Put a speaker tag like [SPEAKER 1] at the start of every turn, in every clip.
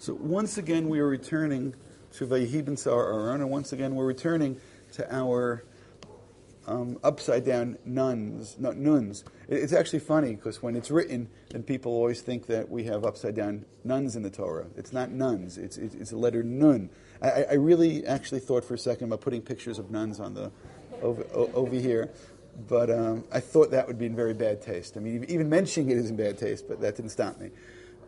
[SPEAKER 1] So once again, we are returning to Vayehi B'Tzar Aaron, and once again, we're returning to our upside down nuns. It's actually funny because when it's written, then people always think that we have upside down nuns in the Torah. It's not nuns. It's a letter nun. I really actually thought for a second about putting pictures of nuns on the over here, but I thought that would be in very bad taste. I mean, even mentioning it is in bad taste, but that didn't stop me.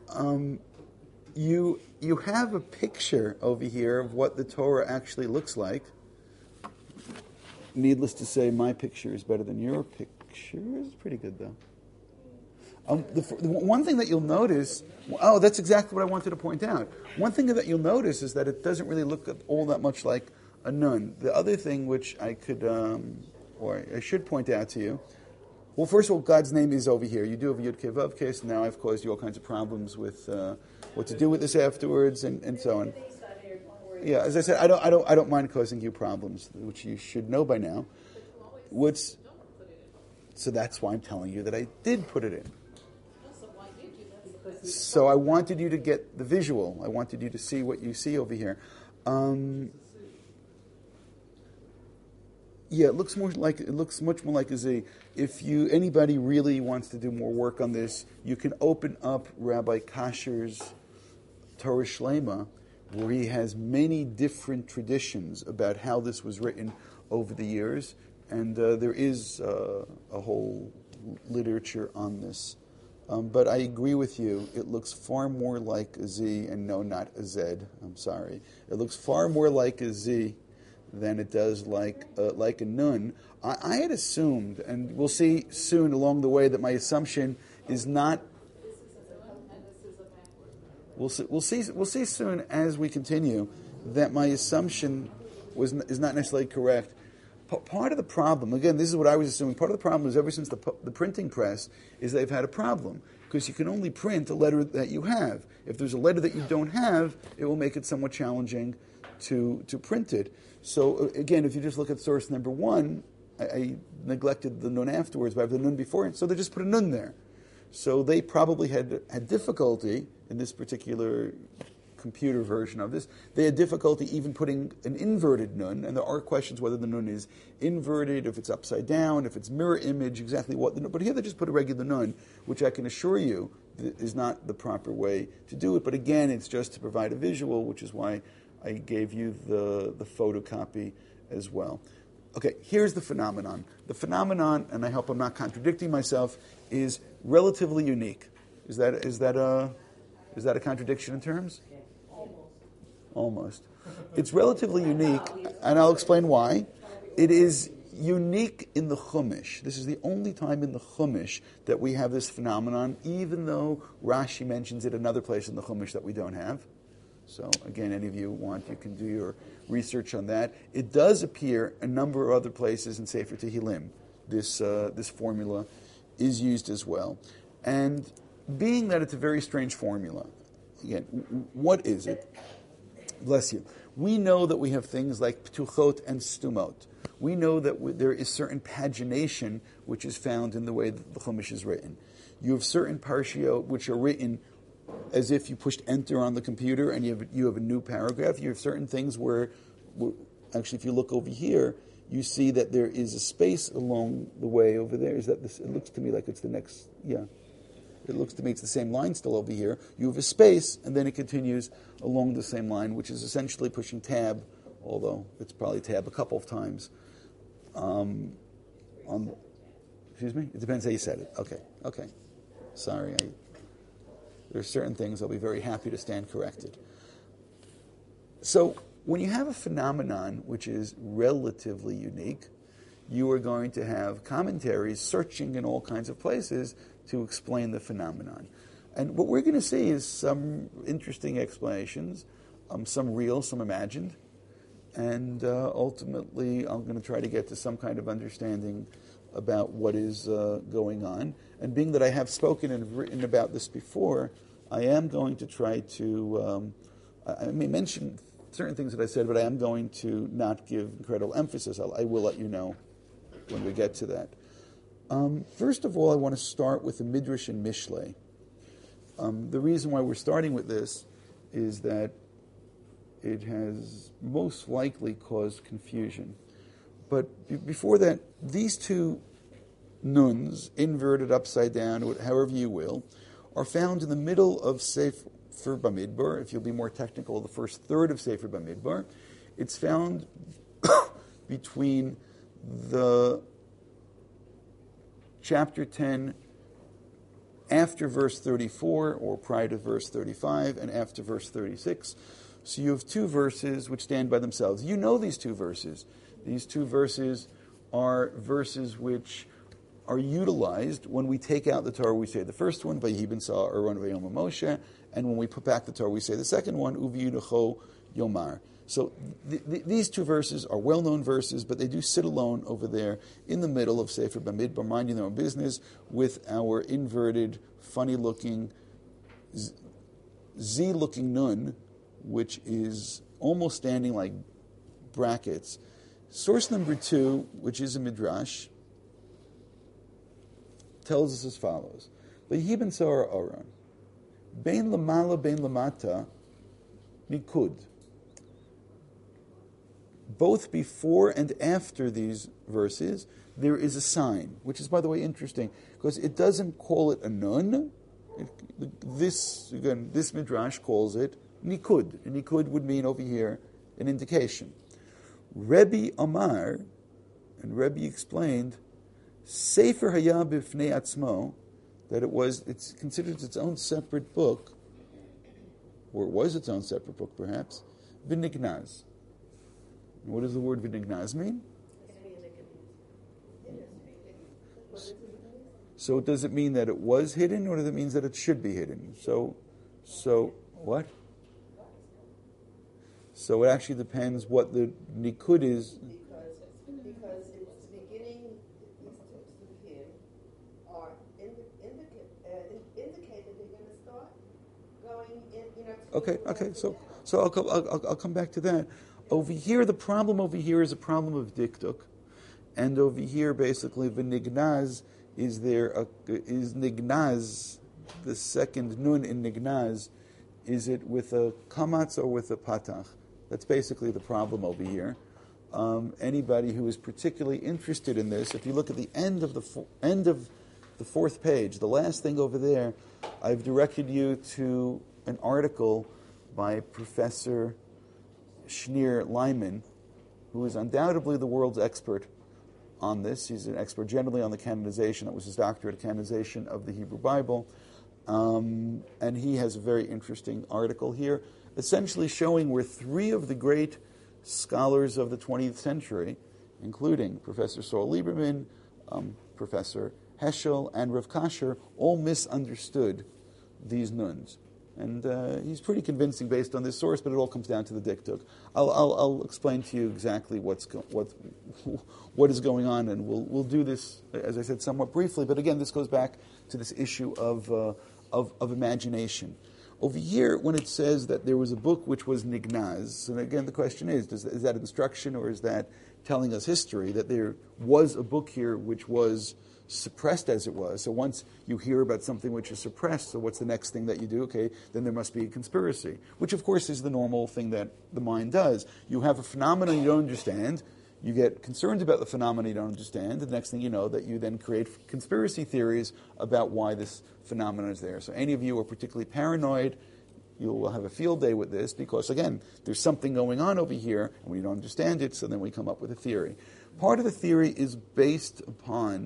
[SPEAKER 1] You have a picture over here of what the Torah actually looks like. Needless to say, my picture is better than your picture. It's pretty good, though. The one thing that you'll notice... Oh, that's exactly what I wanted to point out. One thing that you'll notice is that it doesn't really look all that much like a nun. The other thing which I could, or I should point out to you... Well, first of all, God's name is over here. You do have a Yud Kei Vav case, and now I've caused you all kinds of problems with what to do with this afterwards, and so on. Yeah, as I said, I don't mind causing you problems, which you should know by now. So that's why I'm telling you that I did put it in. So I wanted you to get the visual. I wanted you to see what you see over here. Yeah, it looks much more like a Z. If anybody really wants to do more work on this, you can open up Rabbi Kasher's Torah Shlema, where he has many different traditions about how this was written over the years, and there is a whole literature on this. But I agree with you, it looks far more like a Z, and no, not a Z, I'm sorry. It looks far more like a Z than it does like a nun. I had assumed, and we'll see soon along the way, that my assumption is not... We'll see soon as we continue that my assumption is not necessarily correct. Part of the problem, again, this is what I was assuming, part of the problem is ever since the printing press is they've had a problem, because you can only print a letter that you have. If there's a letter that you don't have, it will make it somewhat challenging to print it. So again, if you just look at source number 1, I neglected the nun afterwards, but I have the nun before it, so they just put a nun there. So they probably had difficulty in this particular computer version of this. They had difficulty even putting an inverted nun, and there are questions whether the nun is inverted, if it's upside down, if it's mirror image, exactly what the nun. But here they just put a regular nun, which I can assure you is not the proper way to do it. But again, it's just to provide a visual, which is why I gave you the photocopy as well. Okay, here's the phenomenon. The phenomenon, and I hope I'm not contradicting myself, is relatively unique. Is that a contradiction in terms? Almost. It's relatively unique, and I'll explain why. It is unique in the Chumash. This is the only time in the Chumash that we have this phenomenon, even though Rashi mentions it another place in the Chumash that we don't have. So again, any of you want, you can do your research on that. It does appear a number of other places in Sefer Tehillim. This formula is used as well. And being that it's a very strange formula, again, what is it? Bless you. We know that we have things like ptuchot and stumot. We know that there is certain pagination which is found in the way that the Chumash is written. You have certain parshiot which are written as if you pushed enter on the computer and you have a new paragraph. You have certain things where actually, if you look over here, you see that there is a space along the way over there. Is that this? It looks to me like it's the next. Yeah, it looks to me it's the same line still over here. You have a space, and then it continues along the same line, which is essentially pushing tab, although it's probably tab a couple of times. Excuse me. It depends how you said it. Okay. Sorry. There are certain things I'll be very happy to stand corrected. So when you have a phenomenon which is relatively unique, you are going to have commentaries searching in all kinds of places to explain the phenomenon. And what we're going to see is some interesting explanations, some real, some imagined, and ultimately I'm going to try to get to some kind of understanding about what is going on. And being that I have spoken and written about this before, I am going to try to, I may mention certain things that I said, but I am going to not give incredible emphasis. I will let you know when we get to that. First of all, I want to start with the Midrash and Mishlei. The reason why we're starting with this is that it has most likely caused confusion. But before that, these two nuns, inverted upside down, however you will, are found in the middle of Sefer Bamidbar. If you'll be more technical, the first third of Sefer Bamidbar. It's found between the chapter 10 after verse 34, or prior to verse 35, and after verse 36. So you have two verses which stand by themselves. You know these two verses. These two verses are verses which are utilized when we take out the Torah. We say the first one, Vayihi ben Sa Aaron v'Yom Moshe, and when we put back the Torah, we say the second one, Uviyidacho Yomar. So these two verses are well-known verses, but they do sit alone over there in the middle of Sefer Bamidbar, minding their own business, with our inverted, funny-looking, Z-looking nun, which is almost standing like brackets. Source number 2, which is a midrash, tells us as follows: Vayihi ben Sa Aaron, bein lamala bein lamata, nikud. Both before and after these verses, there is a sign, which is, by the way, interesting, because it doesn't call it a nun. This midrash calls it nikud. And nikud would mean over here an indication. Rebbe Amar, and Rebbe explained, Sefer Haya b'fnei atzmo, that it's considered its own separate book, or it was its own separate book perhaps, v'nignaz. What does the word v'nignaz mean? So does it mean that it was hidden, or does it mean that it should be hidden? So what? So it actually depends what the nikud is.
[SPEAKER 2] Because it's beginning, these texts of him are indicate that they're going to start going in.
[SPEAKER 1] Okay. So I'll come back to that. Over here, the problem over here is a problem of diktuk, and over here, basically, v'nignaz is nignaz, the second nun in nignaz, is it with a kamatz or with a patach? That's basically the problem over here. Anybody who is particularly interested in this, if you look at the end of the fourth page, the last thing over there, I've directed you to an article by Professor Shneur Lyman, who is undoubtedly the world's expert on this. He's an expert generally on the canonization. That was his doctorate, canonization of the Hebrew Bible. And he has a very interesting article here, essentially showing where three of the great scholars of the 20th century, including Professor Saul Lieberman, Professor Heschel, and Rav Kasher, all misunderstood these nuns. And he's pretty convincing based on this source, but it all comes down to the diktuk. I'll explain to you exactly what is going on, and we'll do this, as I said, somewhat briefly. But again, this goes back to this issue of imagination. Over here, when it says that there was a book which was nignaz, and again the question is that instruction, or is that telling us history, that there was a book here which was suppressed as it was? So once you hear about something which is suppressed, so what's the next thing that you do? Okay, then there must be a conspiracy, which of course is the normal thing that the mind does. You have a phenomenon you don't understand, you get concerned about the phenomena you don't understand, and the next thing you know, that you then create conspiracy theories about why this phenomenon is there. So any of you who are particularly paranoid, you will have a field day with this, because again, there's something going on over here, and we don't understand it, so then we come up with a theory. Part of the theory is based upon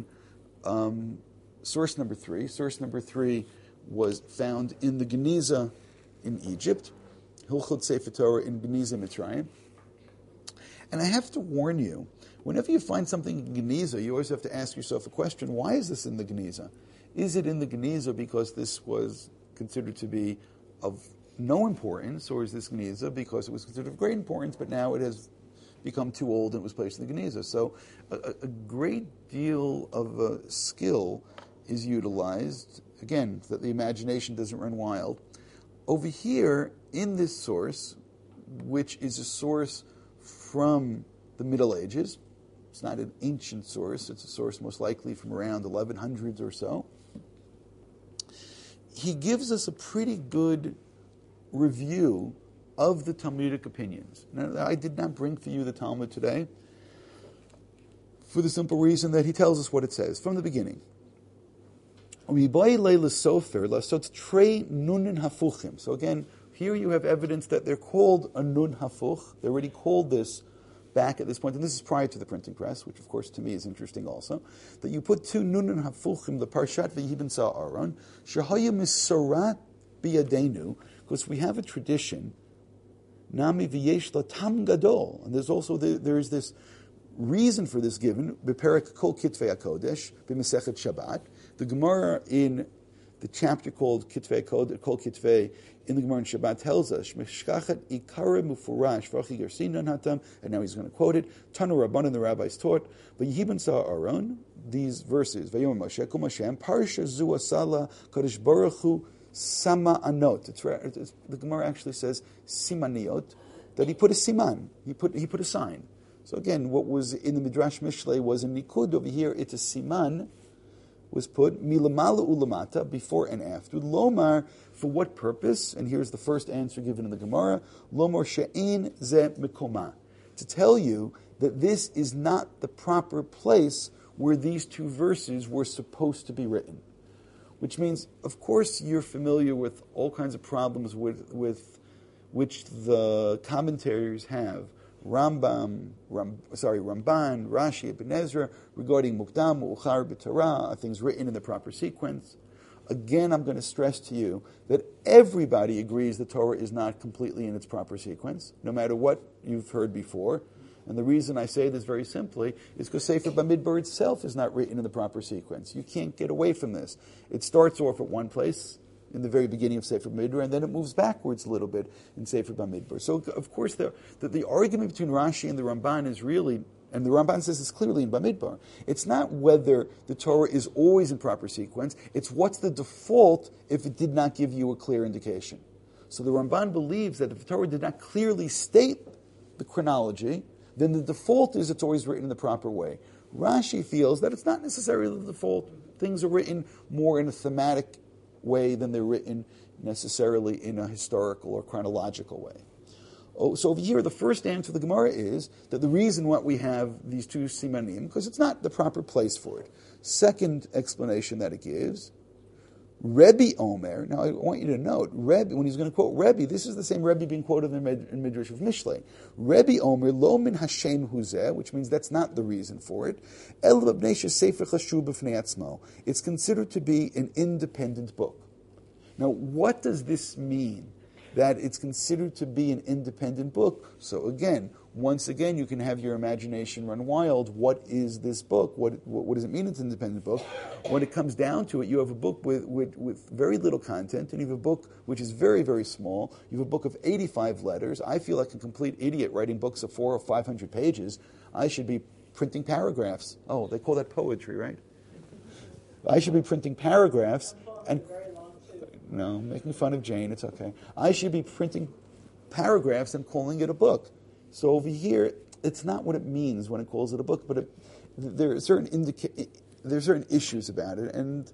[SPEAKER 1] source number 3. Source number 3 was found in the Geniza in Egypt, Hilchot Sefer Torah in Geniza, Mitzrayim. And I have to warn you, whenever you find something in Geniza, you always have to ask yourself a question: why is this in the Geniza? Is it in the Geniza because this was considered to be of no importance, or is this Geniza because it was considered of great importance, but now it has become too old and it was placed in the Geniza? So a great deal of skill is utilized, again, so that the imagination doesn't run wild. Over here, in this source, which is a source from the Middle Ages, it's not an ancient source, it's a source most likely from around 1100s or so, he gives us a pretty good review of the Talmudic opinions. Now, I did not bring for you the Talmud today for the simple reason that he tells us what it says from the beginning. So again, here you have evidence that they're called a nun hafuch. They already called this back at this point, and this is prior to the printing press, which of course to me is interesting also, that you put two nun hafuchim, the Parshat V'Yibn Sa'aron, shehaya misarat biyadenu, because we have a tradition, nami v'yesh la tam gadol, and there's also there's this reason for this given, beperek kol kitvei HaKodesh, b'mesechet Shabbat. The Gemara in the chapter called Kitvei Kodesh, Kol Kitvei, in the Gemara in Shabbat tells us, Meshkachet ikare mufurash v'achi gersinan hatam, and now he's going to quote it, Tanu Rabbanan, the rabbis taught, V'yihiban Sa'aron, these verses, V'yom Moshe, Kum Hashem, Parsha zu asala, Kodesh Baruch Hu, Sama Anot. The Gemara actually says, Simaniot, that he put a siman, he put a sign. So again, what was in the Midrash Mishlei was a nikud, over here it's a siman, was put milamala ulamata, before and after. Lomar, for what purpose? And here's the first answer given in the Gemara. Lomar she'in ze mikoma, to tell you that this is not the proper place where these two verses were supposed to be written. Which means, of course, you're familiar with all kinds of problems with which the commentators have. Ramban, Rashi, Ibn Ezra, regarding Mukdam, U'char, B'Torah, things written in the proper sequence. Again, I'm going to stress to you that everybody agrees the Torah is not completely in its proper sequence, no matter what you've heard before. And the reason I say this very simply is because Sefer Bamidbar itself is not written in the proper sequence. You can't get away from this. It starts off at one place, in the very beginning of Sefer Bamidbar, and then it moves backwards a little bit in Sefer Bamidbar. So, of course, the argument between Rashi and the Ramban is really, and the Ramban says it's clearly in Bamidbar, it's not whether the Torah is always in proper sequence, it's what's the default if it did not give you a clear indication. So the Ramban believes that if the Torah did not clearly state the chronology, then the default is it's always written in the proper way. Rashi feels that it's not necessarily the default. Things are written more in a thematic way than they're written necessarily in a historical or chronological way. So over here, the first answer to the Gemara is that the reason why we have these two simanim, because it's not the proper place for it. Second explanation that it gives, Rebbe Omer, now I want you to note, Rebbe, when he's going to quote Rebbe, this is the same Rebbe being quoted in Midrash of Mishlei. Rebbe Omer, lo min Hashem huzeh, which means that's not the reason for it. El b'bnei sefer chashuv b'fnei atzmo. It's considered to be an independent book. Now, what does this mean? That it's considered to be an independent book. So again, once again, you can have your imagination run wild. What is this book? What does it mean it's an independent book? When it comes down to it, you have a book with very little content, and you have a book which is very, very small. You have a book of 85 letters. I feel like a complete idiot writing books of 400 or 500 pages. I should be printing paragraphs. Oh, they call that poetry, right? I should be printing paragraphs and... No, making fun of Jane, it's okay. I should be printing paragraphs and calling it a book. So over here, it's not what it means when it calls it a book, but there are certain issues about it. And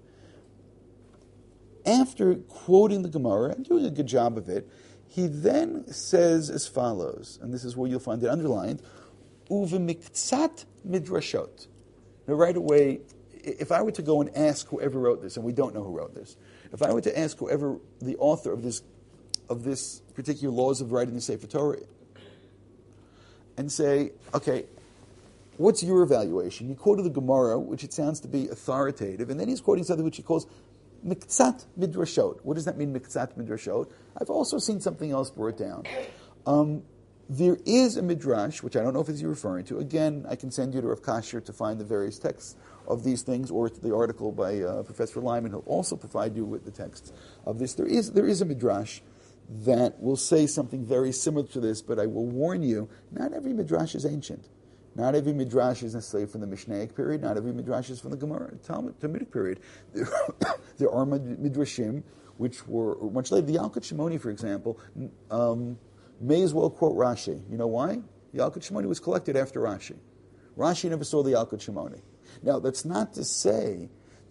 [SPEAKER 1] after quoting the Gemara and doing a good job of it, he then says as follows, and this is where you'll find it underlined, Uvemiktsat midrashot. Now right away, if I were to go and ask whoever wrote this, and we don't know who wrote this, if I were to ask whoever the author of this particular laws of writing the Sefer Torah, and say, okay, what's your evaluation? He quoted the Gemara, which it sounds to be authoritative, and then he's quoting something which he calls Miktsat Midrashot. What does that mean, Miktsat Midrashot? I've also seen something else brought down. There is a midrash, which I don't know if it's you're referring to. Again, I can send you to Rav Kasher to find the various texts of these things, or to the article by Professor Lyman. He'll also provide you with the texts of this. There is a midrash that will say something very similar to this, but I will warn you, not every midrash is ancient. Not every midrash is necessarily from the Mishnaic period. Not every midrash is from the Gemara, Talmudic period. There are midrashim which were much later. The Yalkut Shimoni, for example, may as well quote Rashi. You know why? The Yalkut Shimoni was collected after Rashi. Rashi never saw the Yalkut Shimoni. Now, that's not to say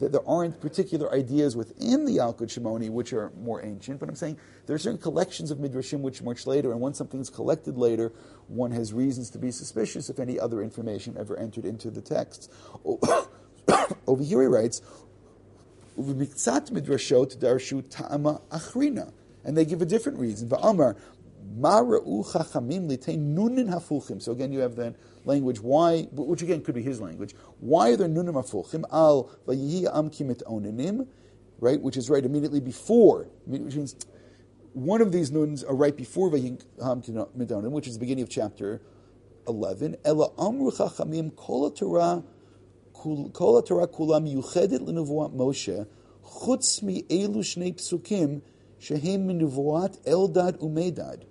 [SPEAKER 1] that there aren't particular ideas within the Yalkut Shimoni which are more ancient, but I'm saying there are certain collections of Midrashim which are much later, and when something is collected later, one has reasons to be suspicious if any other information ever entered into the texts. Over here he writes, "Uv'miktzat midrashot darshu ta'ama achrina," and they give a different reason. Va'amar ma'ra'u chachamim litein nunin hafuchim. So again, you have the language why, which again could be his language. Why are there nunim hafuchim? Al vayihi am kimit oninim, right? Which is right immediately before, which means one of these nuns are right before vayihi am kimit onim, which is the beginning of chapter 11. Ela amru chachamim kol Torah. Kol Torah kulam yuchedet l'nevuat Moshe chutz mi elu shnei psukim shehem min nevuat Eldad uMedad.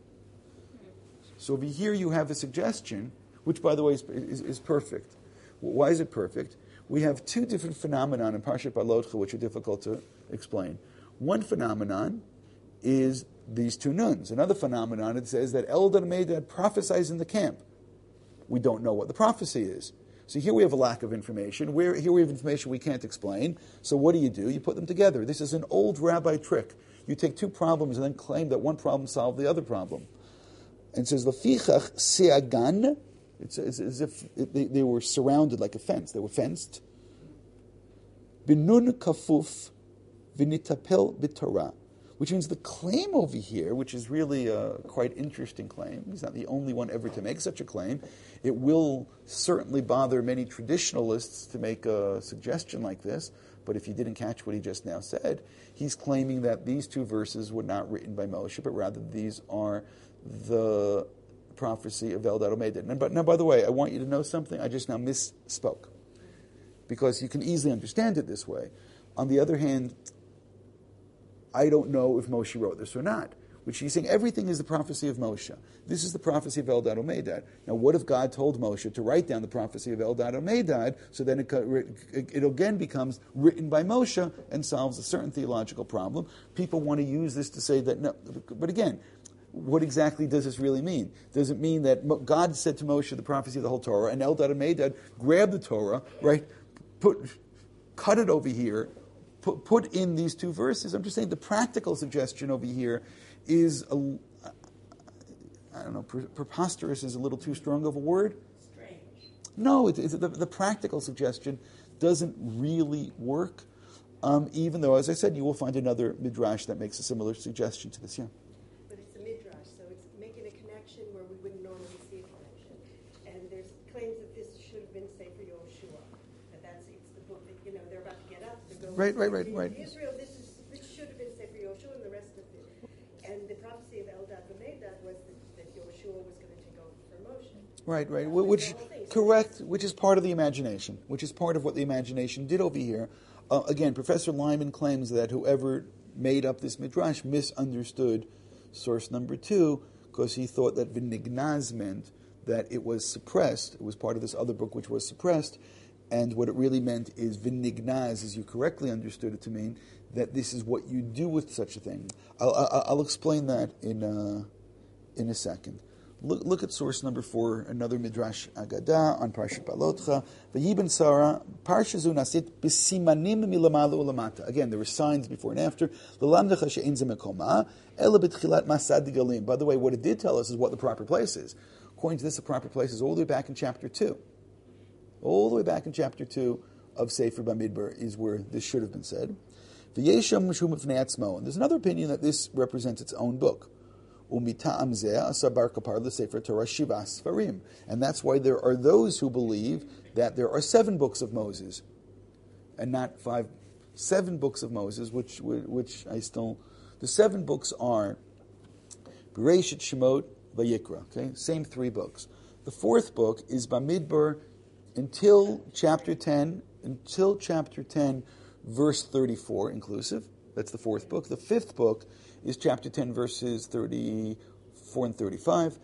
[SPEAKER 1] So over here you have a suggestion, which by the way is perfect. Why is it perfect? We have two different phenomena in Parshat Balotcha which are difficult to explain. One phenomenon is these two nuns. Another phenomenon, it says that Eldad uMedad prophesies in the camp. We don't know what the prophecy is. So here we have a lack of information. Here we have information we can't explain. So what do? You put them together. This is an old rabbi trick. You take two problems and then claim that one problem solved the other problem. And it says, Lefichach seagan, it's as if they were surrounded like a fence. They were fenced. Binun kafuf v'nitapel b'torah. Which means the claim over here, which is really a quite interesting claim, he's not the only one ever to make such a claim. It will certainly bother many traditionalists to make a suggestion like this, but if you didn't catch what he just now said, he's claiming that these two verses were not written by Moshe, but rather these are the prophecy of Eldad uMedad. Now, by the way, I want you to know something. I just now misspoke, because you can easily understand it this way. On the other hand, I don't know if Moshe wrote this or not, which he's saying everything is the prophecy of Moshe. This is the prophecy of Eldad uMedad. Now, what if God told Moshe to write down the prophecy of Eldad uMedad, so then it again becomes written by Moshe and solves a certain theological problem? People want to use this to say that, no, but again, what exactly does this really mean? Does it mean that God said to Moshe the prophecy of the whole Torah, and Eldad uMedad grabbed the Torah, right, cut it over here, put in these two verses? I'm just saying the practical suggestion over here is, I don't know, preposterous is a little too strong of a word.
[SPEAKER 2] Strange.
[SPEAKER 1] No, the practical suggestion doesn't really work, even though, as I said, you will find another midrash that makes a similar suggestion to this. Yeah.
[SPEAKER 2] But it's a midrash, so it's making a connection where we wouldn't normally see a connection. And there's claims that this should have been Sefer Yoshua. It's the book that, they're about to get up to go.
[SPEAKER 1] Right.
[SPEAKER 2] Israel, this should have been Sefer Yoshua, and the rest of it. And the prophecy of Eldad uMedad was that Yoshua was going to take over for Moshe.
[SPEAKER 1] Right. Which is part of the imagination, which is part of what the imagination did over here. Again, Professor Lyman claims that whoever made up this midrash misunderstood source number 2, because he thought that v'nignaz meant that it was suppressed. It was part of this other book which was suppressed. And what it really meant is v'nignaz, as you correctly understood it to mean, that this is what you do with such a thing. I'll explain that in a second. Look at source number 4, another Midrash Agadah on Parshat Balotcha. V'yiben Sarah, Parsha zu nasit b'simanim milamalu ulamata. Again, there were signs before and after. L'lamdecha she'en ze mekoma, ela b'tchilat masad galim. By the way, what it did tell us is what the proper place is. According to this, the proper place is all the way back in chapter 2. All the way back in chapter 2 of Sefer Bamidbar is where this should have been said. V'yesham mishum v'nei atzmo. And there's another opinion that this represents its own book. And that's why there are those who believe that there are 7 books of Moses, and not 5. 7 books of Moses, which the 7 books are Bereshit, Shemot, Vayikra. Okay, same 3 books. The 4th book is Bamidbar until chapter 10, verse 34 inclusive. That's the 4th book. The 5th book is chapter 10, verses 34 and 35.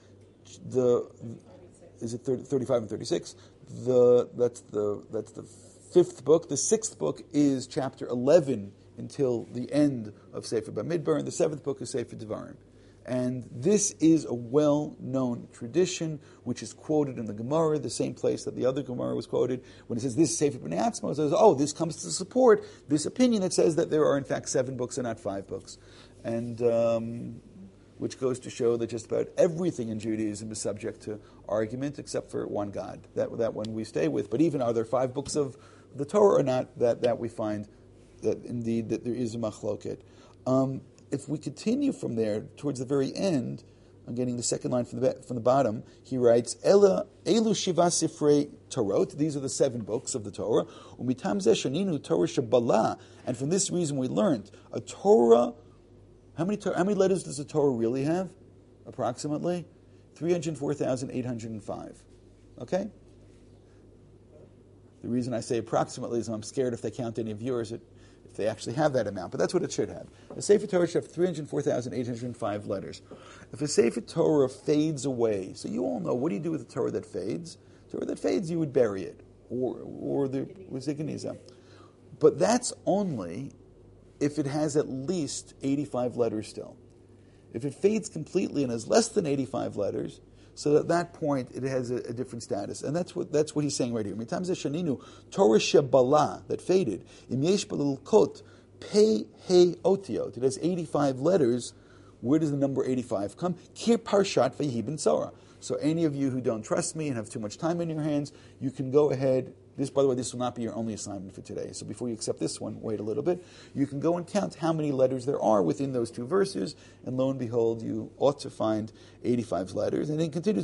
[SPEAKER 1] Is it 35 and 36? That's the 5th book. The 6th book is chapter 11 until the end of Sefer Bamidbar, and the 7th book is Sefer Devarim. And this is a well-known tradition, which is quoted in the Gemara, the same place that the other Gemara was quoted. When it says this is Sefer B'nai Atzmo, it says, this comes to support this opinion that says that there are in fact 7 books and not 5 books. And which goes to show that just about everything in Judaism is subject to argument except for one God. That one we stay with. But even are there 5 books of the Torah or not, that we find that indeed that there is a machloket. If we continue from there towards the very end, I'm getting the second line from the bottom. He writes, "Elu shiva sifrei Torot." These are the 7 books of the Torah. Umitam zeh shaninu Torah shabbalah. And from this reason, we learned a Torah. How many letters does the Torah really have? Approximately 304,805. Okay. The reason I say approximately is I'm scared if they count any of yours, if they actually have that amount, but that's what it should have. The Sefer Torah should have 304,805 letters. If a Sefer Torah fades away, so you all know, what do you do with a Torah that fades? Torah that fades, you would bury it, or the Geniza. But that's only if it has at least 85 letters still. If it fades completely and has less than 85 letters, so at that point it has a different status, and that's what he's saying right here. Mitam zeh shaninu Torah shebalah, that faded. Im yesh b'lilkot pei he otiot. It has 85 letters. Where does the number 85 come? Kir parshat vayhi b'tzara. So any of you who don't trust me and have too much time in your hands, you can go ahead. By the way, this will not be your only assignment for today. So before you accept this one, wait a little bit. You can go and count how many letters there are within those 2 verses, and lo and behold, you ought to find 85 letters. And then it continues,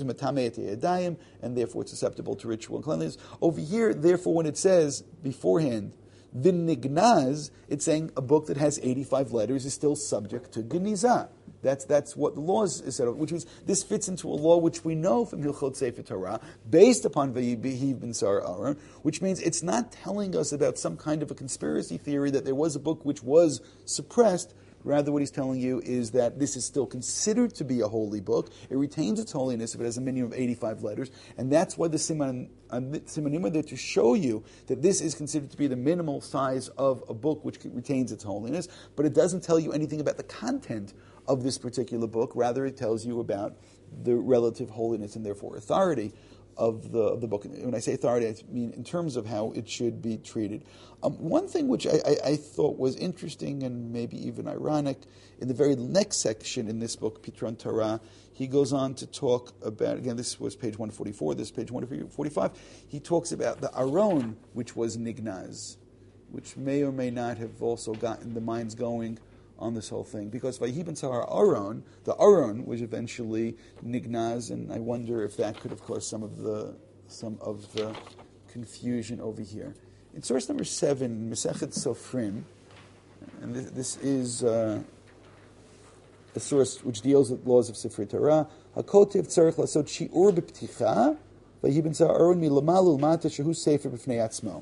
[SPEAKER 1] and therefore it's susceptible to ritual and cleanliness. Over here, therefore, when it says beforehand, V'nignaz, it's saying a book that has 85 letters is still subject to Genizah. That's what the law is said of, which means this fits into a law which we know from Hilchot Sefer Torah, based upon Vayibihiv ben Sar Aaron, which means it's not telling us about some kind of a conspiracy theory that there was a book which was suppressed. Rather, what he's telling you is that this is still considered to be a holy book. It retains its holiness if it has a minimum of 85 letters, and that's why the simanim are there to show you that this is considered to be the minimal size of a book which retains its holiness, but it doesn't tell you anything about the content of this particular book. Rather, it tells you about the relative holiness and therefore authority of the book. When I say authority, I mean in terms of how it should be treated. One thing which I thought was interesting and maybe even ironic, in the very next section in this book, Pitron Torah, he goes on to talk about, again, this was page 144, this is page 145, he talks about the Aron, which was Nignaz, which may or may not have also gotten the minds going on this whole thing, because Vayhi ben Sar Aaron, the Aron was eventually Nignaz, and I wonder if that could have caused some of the confusion over here. In source number 7, Mesechet Sofrim, and this is a source which deals with laws of Sifrei Torah. Hakotiv tzarich lasot shi'ur b'pticha, Vayhi ben Sar Aaron milamalu l'mata shehu sefer b'fnei atzmo.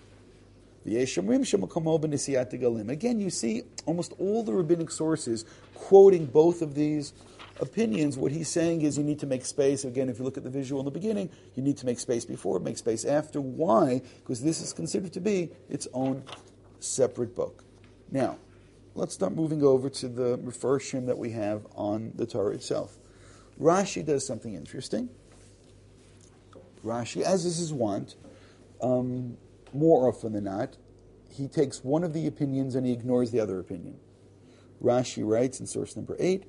[SPEAKER 1] Again, you see almost all the rabbinic sources quoting both of these opinions. What he's saying is you need to make space. Again, if you look at the visual in the beginning, you need to make space before, make space after. Why? Because this is considered to be its own separate book. Now, let's start moving over to the refershim that we have on the Torah itself. Rashi does something interesting. Rashi, as is his wont, more often than not, he takes one of the opinions and he ignores the other opinion. Rashi writes in source number 8,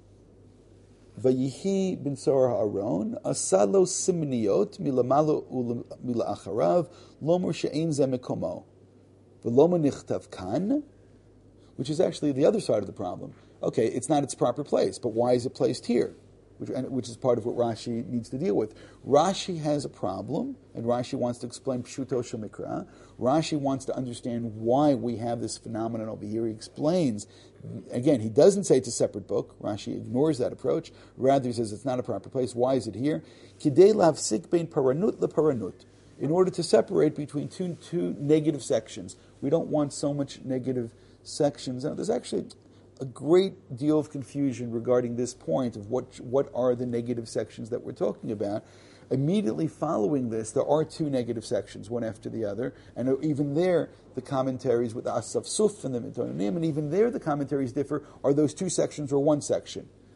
[SPEAKER 1] Vayihi ben Sar Aaron, asalo simniot milamalu milacharav, lomer she'ein ze mekomo, v'lomer nichtav kan, which is actually the other side of the problem. Okay, it's not its proper place, but why is it placed here? Which is part of what Rashi needs to deal with. Rashi has a problem, and Rashi wants to explain Pshuto Shemikra. Rashi wants to understand why we have this phenomenon over here. He explains, again, he doesn't say it's a separate book. Rashi ignores that approach. Rather, he says it's not a proper place. Why is it here? Kidei lavsik bein paranut leparanut. In order to separate between two negative sections. We don't want so much negative sections. Now, there's actually a great deal of confusion regarding this point of what are the negative sections that we're talking about. Immediately following this, there are 2 negative sections, one after the other, and even there, the commentaries with the Asaf Suf and the Mitonim, and even there the commentaries differ. Are those 2 sections or 1 section?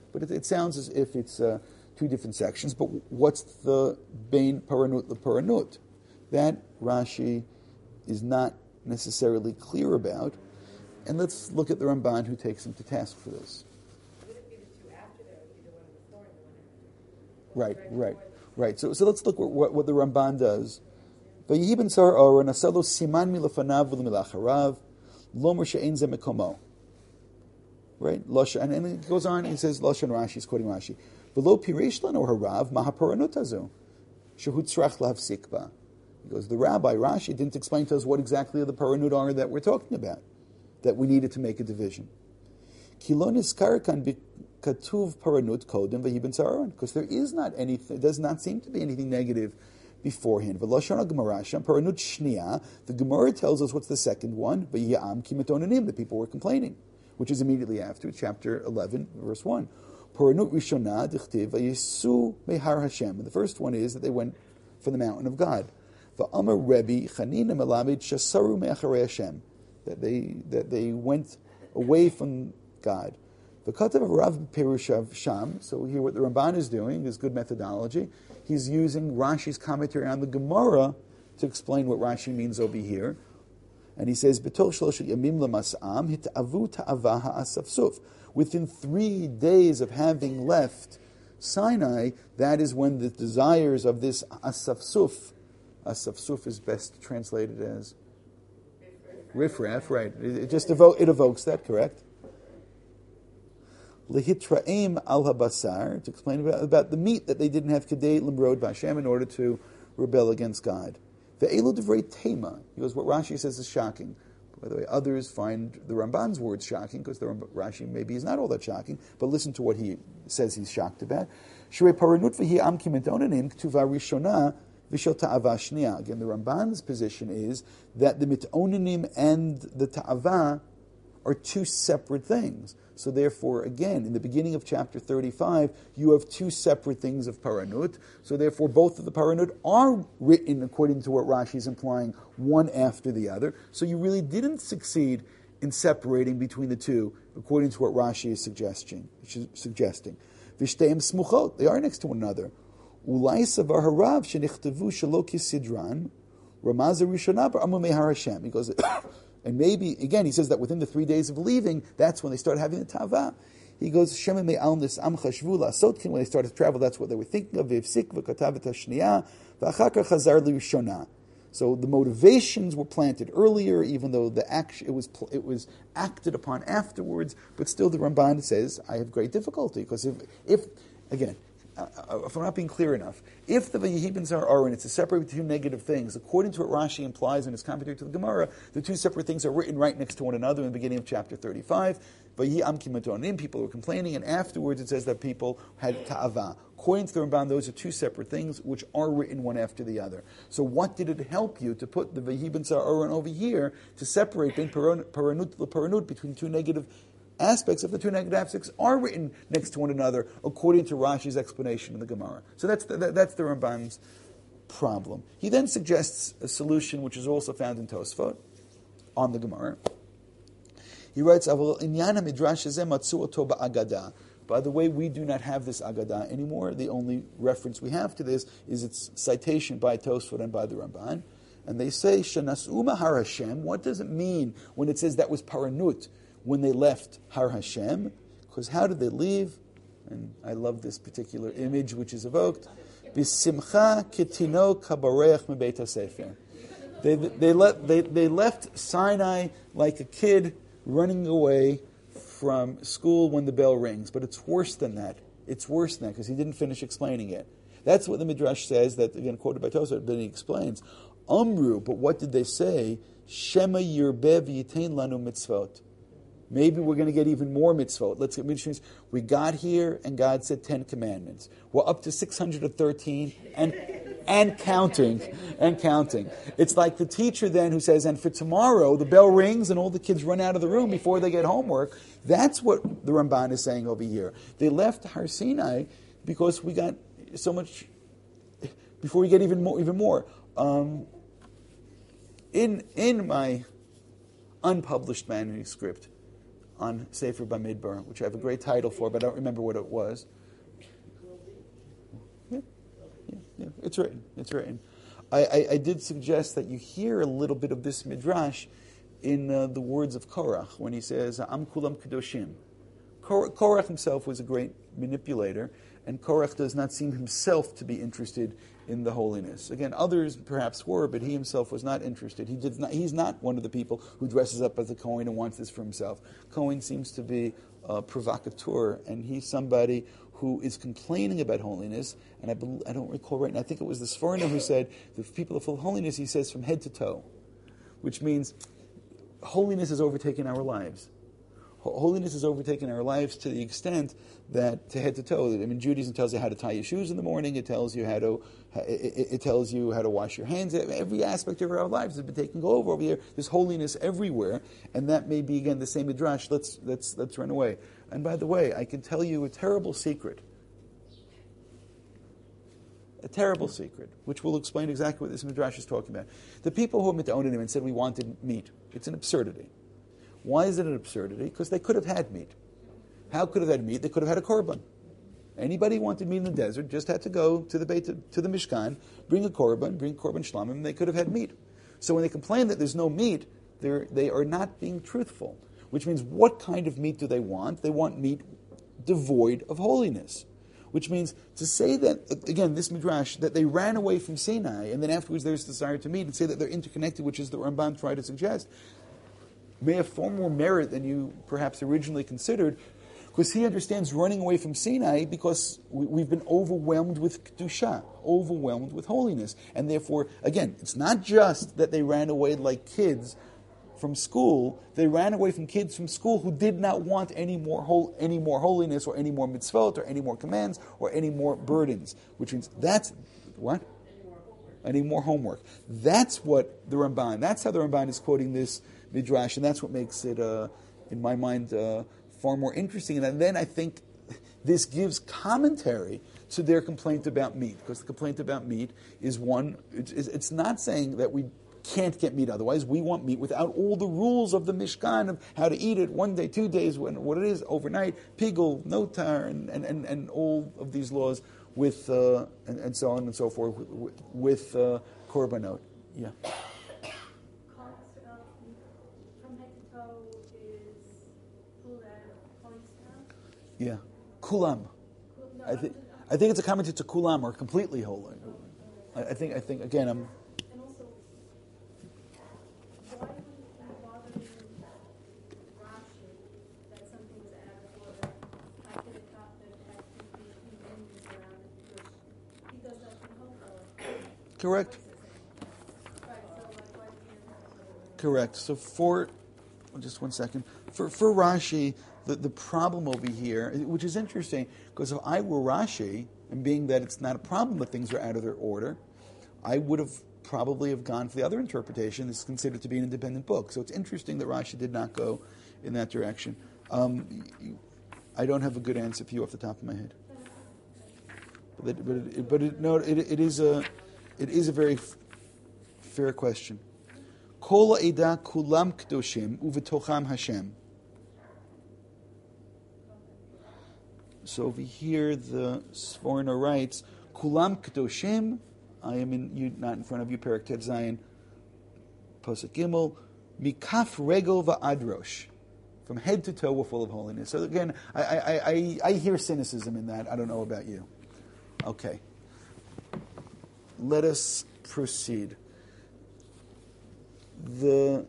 [SPEAKER 1] but it sounds as if it's two different sections. But what's the Bein Paranut LeParanut? That Rashi is not necessarily clear about. And let's look at the Ramban who takes him to task for this.
[SPEAKER 3] Would it be the two after that? Would be the one before and the one after?
[SPEAKER 1] Right. So let's look what the Ramban does. Vayihi ben Sar Oren asalo siman milafanav v'lemilacharav lomer she'ein ze mekomo. Right? And it goes on, he says, Lashon Rashi, he's quoting Rashi. V'lo piresh lano harav mahaparanut hazu shehu tzrach lahafsik ba. He goes, the rabbi, Rashi, didn't explain to us what exactly the paranut are that we're talking about, that we needed to make a division. Kilo niskar kan b'katuv paranut kodem vayihi ben Sar Oren, because there is not anything, it does not seem to be anything negative beforehand. V'lashon ha-Gemara sham paranut shniya, the Gemara tells us what's the second one, vayihi am ki metonanim, the people were complaining, which is immediately after, chapter 11, verse 1. Paranut rishonah dichtiv vayisu mehar Hashem. And the first one is that they went from the mountain of God. Va'amar Rebbe chanina melamed shasaru me'acharei Hashem, that they went away from God. V'katav Rav Perushav Sham. So here, what the Ramban is doing is good methodology. He's using Rashi's commentary on the Gemara to explain what Rashi means over here. And he says, "B'toch shloshet yamim lemas'am hit'avu ta'ava ha'asafsuf." Within 3 days of having left Sinai, that is when the desires of this asafsuf is best translated as riffraff, right? It just evokes that, correct? Lehitraim al habasar, to explain about the meat that they didn't have kedei limrod b'Hashem in order to rebel against God. Ve'elu divrei tema. He goes, what Rashi says is shocking. By the way, others find the Ramban's words shocking because the Rashi maybe is not all that shocking. But listen to what he says he's shocked about. Shrei paranut v'hi am ki mitonanim k'tuva rishona v'shel ta'ava shniya. Again, the Ramban's position is that the mitonanim and the ta'ava are two separate things. So therefore, again, in the beginning of chapter 35, you have two separate things of paranut. So therefore, both of the paranut are written according to what Rashi is implying, one after the other. So you really didn't succeed in separating between the two, according to what Rashi is suggesting. V'shteim smuchot, they are next to one another. Ulai savar harav shenichtavu shelo kisidran, ramaz rishonah b'amu mehar Hashem. He goes... And maybe, again, he says that within the 3 days of leaving, that's when they started having the tava. He goes, Shema me'al nis am chashvu la'asotkin, when they started to travel, that's what they were thinking of. V'ivsik v'katav et hashniya, v'achakar chazar li'rishonah. So the motivations were planted earlier, even though the action, it was acted upon afterwards. But still, the Ramban says, I have great difficulty, because if again, if I'm not being clear enough, if the Vayihi ben Sar Oren, it's to separate two negative things, according to what Rashi implies in his commentary to the Gemara, the two separate things are written right next to one another in the beginning of chapter 35. Vayihi am ki metonanim, people were complaining, and afterwards it says that people had ta'ava. According to the Ramban, those are two separate things which are written one after the other. So what did it help you to put the Vayihi ben Sar Oren over here to separate paranut between two negative aspects of the two negative aspects are written next to one another according to Rashi's explanation in the Gemara. So that's the Ramban's problem. He then suggests a solution which is also found in Tosfot on the Gemara. He writes, "Inyana midrash hazeh matzu oto ba'agada." By the way, we do not have this agada anymore. The only reference we have to this is its citation by Tosfot and by the Ramban. And they say, "Shanas'u mahar Hashem." What does it mean when it says that was paranut? When they left Har Hashem, because how did they leave? And I love this particular image which is evoked. B'simcha ketinok habareach mebeit hasefer. They left Sinai like a kid running away from school when the bell rings. But it's worse than that. It's worse than that because he didn't finish explaining it. That's what the Midrash says, that again quoted by Tosfot, then he explains. Amru, but what did they say? Shema yirbeh v'yitain lanu mitzvot. Maybe we're going to get even more mitzvot. Let's get mitzvot. We got here and God said 10 commandments. We're up to 613 and counting. It's like the teacher then who says, and for tomorrow the bell rings and all the kids run out of the room before they get homework. That's what the Ramban is saying over here. They left Har Sinai because we got so much, before we get even more. In my unpublished manuscript, on Sefer Bamidbar, which I have a great title for, but I don't remember what it was. Yeah, it's written. It's written. I did suggest that you hear a little bit of this midrash in the words of Korach when he says, Am kulam kedoshim. Korach himself was a great manipulator, and Korach does not seem himself to be interested in the holiness. Again, others perhaps were, but he himself was not interested. He's not one of the people who dresses up as a Kohen and wants this for himself. Kohen seems to be a provocateur, and he's somebody who is complaining about holiness, and I don't recall right now, I think it was the Sforno who said, the people are full of holiness, he says, from head to toe, which means holiness has overtaken our lives. Holiness has overtaken our lives to the extent that to head to toe. I mean, Judaism tells you how to tie your shoes in the morning. It tells you how to wash your hands. Every aspect of our lives has been taken over here. There's holiness everywhere, and that may be again the same midrash. Let's run away. And by the way, I can tell you a terrible secret. A terrible secret, which will explain exactly what this midrash is talking about. The people who mitonim and said we wanted meat. It's an absurdity. Why is it an absurdity? Because they could have had meat. How could have had meat? They could have had a korban. Anybody who wanted meat in the desert just had to go to the Mishkan, bring a korban shlamim, and they could have had meat. So when they complain that there's no meat, they are not being truthful. Which means, what kind of meat do they want? They want meat devoid of holiness. Which means to say that, again, this midrash, that they ran away from Sinai, and then afterwards there's desire to meet, and say that they're interconnected, which is the Ramban tried to suggest, may have far more merit than you perhaps originally considered, because he understands running away from Sinai because we've been overwhelmed with kedusha, overwhelmed with holiness. And therefore, again, it's not just that they ran away like kids from school. They ran away from kids from school who did not want any more holiness or any more mitzvot or any more commands or any more burdens, which means that's what? Any more homework. That's what the Ramban, that's how the Ramban is quoting this midrash, and that's what makes it, in my mind, far more interesting. And then I think this gives commentary to their complaint about meat, because the complaint about meat is one, it's not saying that we can't get meat otherwise. We want meat without all the rules of the Mishkan of how to eat it, 1 day, 2 days, what it is, overnight, pigul, notar, and all of these laws with, and so on and so forth, with korbanot. Yeah. Yeah, kulam. I think it's a comment to kulam, or completely holy. I think again I'm.
[SPEAKER 3] And also, why would it be bothering Rashi that something was added for that? I could have thought that it had to be meanings around it because he does that from Hokah.
[SPEAKER 1] Correct.
[SPEAKER 3] Right. So why can't?
[SPEAKER 1] Correct. So just 1 second. For Rashi, the problem over here, which is interesting, because if I were Rashi, and being that it's not a problem that things are out of their order, I would have probably have gone for the other interpretation. This is considered to be an independent book. So it's interesting that Rashi did not go in that direction. I don't have a good answer for you off the top of my head. It is a very fair question. Kol eda kulam kedoshim uvetocham Hashem. So over here, the Sforno writes, Kulam Kedoshim, I am not in front of you, Perek Tet Zayin, Posuk Gimel, Mikaf Regel Va'adrosh. From head to toe, we're full of holiness. So again, I hear cynicism in that. I don't know about you. Okay. Let us proceed. The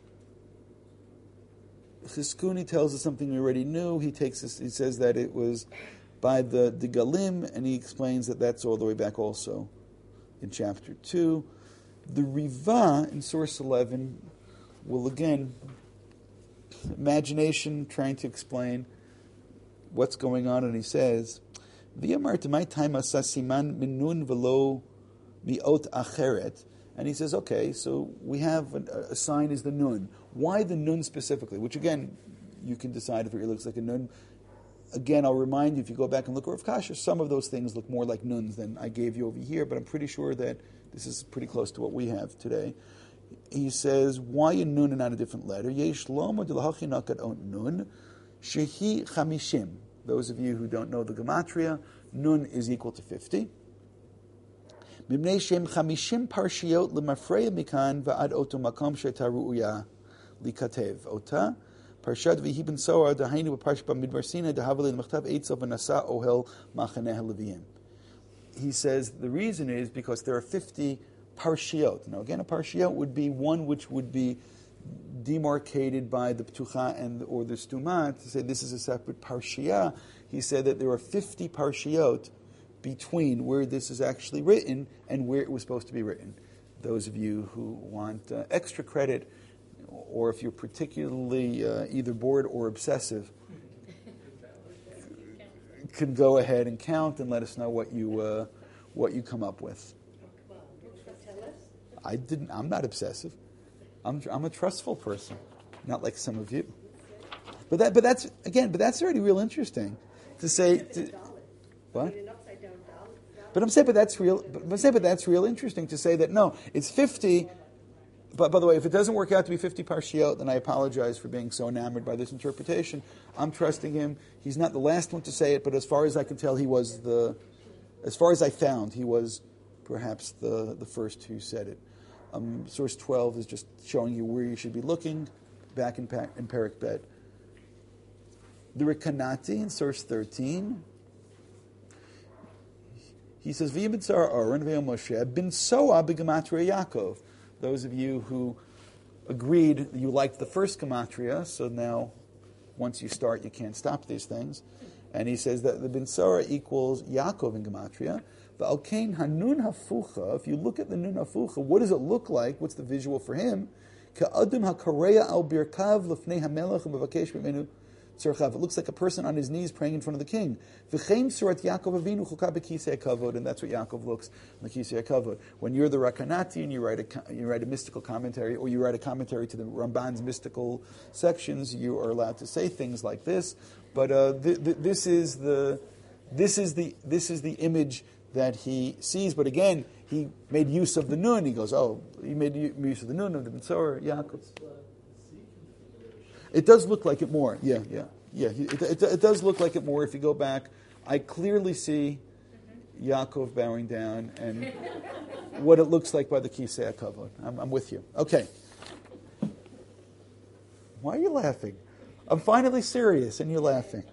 [SPEAKER 1] Chizkuni tells us something we already knew. He says that it was by the Galim, and he explains that that's all the way back also in chapter 2. The Riva in source 11 will again, imagination trying to explain what's going on, and he says, V'yamar my time asasiman minun velo miot acheret. And he says, okay, so we have a sign is the nun. Why the nun specifically? Which again, you can decide if it looks like a nun. Again, I'll remind you, if you go back and look at Rav Kasha, some of those things look more like nuns than I gave you over here, but I'm pretty sure that this is pretty close to what we have today. He says, why a nun and not a different letter? Yesh lomo de lahachinakat nun, shehi chamishim. Those of you who don't know the gematria, nun is equal to 50. Mibnei shem chamishim parshiot lemafreya mikan va'ad oto makom she'ta ru'uya likatev. Ota, parshat v'hi ben soar, dahainu b'parshat b'midbar sinai, dahavali l'machtav eitzav v'nasa ohel machaneh leviim. He says the reason is because there are 50 parshiot. Now again, a parshiot would be one which would be demarcated by the ptucha or the stuma to say this is a separate parshia. He said that there are 50 parshiot between where this is actually written and where it was supposed to be written. Those of you who want extra credit, or if you're particularly either bored or obsessive, can go ahead and count and let us know what you come up with. I'm not obsessive. I'm a trustful person, not like some of you. But that's already real interesting to say. What? But I'm saying, but that's real interesting to say that no, it's 50. But by the way, if it doesn't work out to be 50 parshiot, then I apologize for being so enamored by this interpretation. I'm trusting him. He's not the last one to say it, but as far as I can tell, as far as I found, he was perhaps the first who said it. Source 12 is just showing you where you should be looking, back in Perek Bet. The Rekanati in source 13, he says, V'yim b'tzar Aaron v'yom Moshe bin soa b'gematria Yaakov. Those of you who agreed you liked the first gematria, so now once you start, you can't stop these things. And he says that the bin soa equals Yaakov in gematria. V'alkein hanun hafucha. If you look at the nun hafucha, what does it look like? What's the visual for him? Ka'adam hakareya al birkav lefnei hamelech u'mevakesh b'menu tzorchav. It looks like a person on his knees praying in front of the king. V'chein surat Yaakov Avinu chukah b'kisei hakavod, and that's what Yaakov looks in the kisei hakavod. When you're the Rakanati and you write a mystical commentary, or you write a commentary to the Ramban's mystical sections, you are allowed to say things like this. But this is the image that he sees. But again, he made use of the nun. He goes, he made use of the nun of the Mitzvah Yaakov. It does look like it more. Yeah. It does look like it more if you go back. I clearly see Yaakov bowing down and what it looks like by the Kisei HaKavod. I'm with you. Okay. Why are you laughing? I'm finally serious and you're laughing.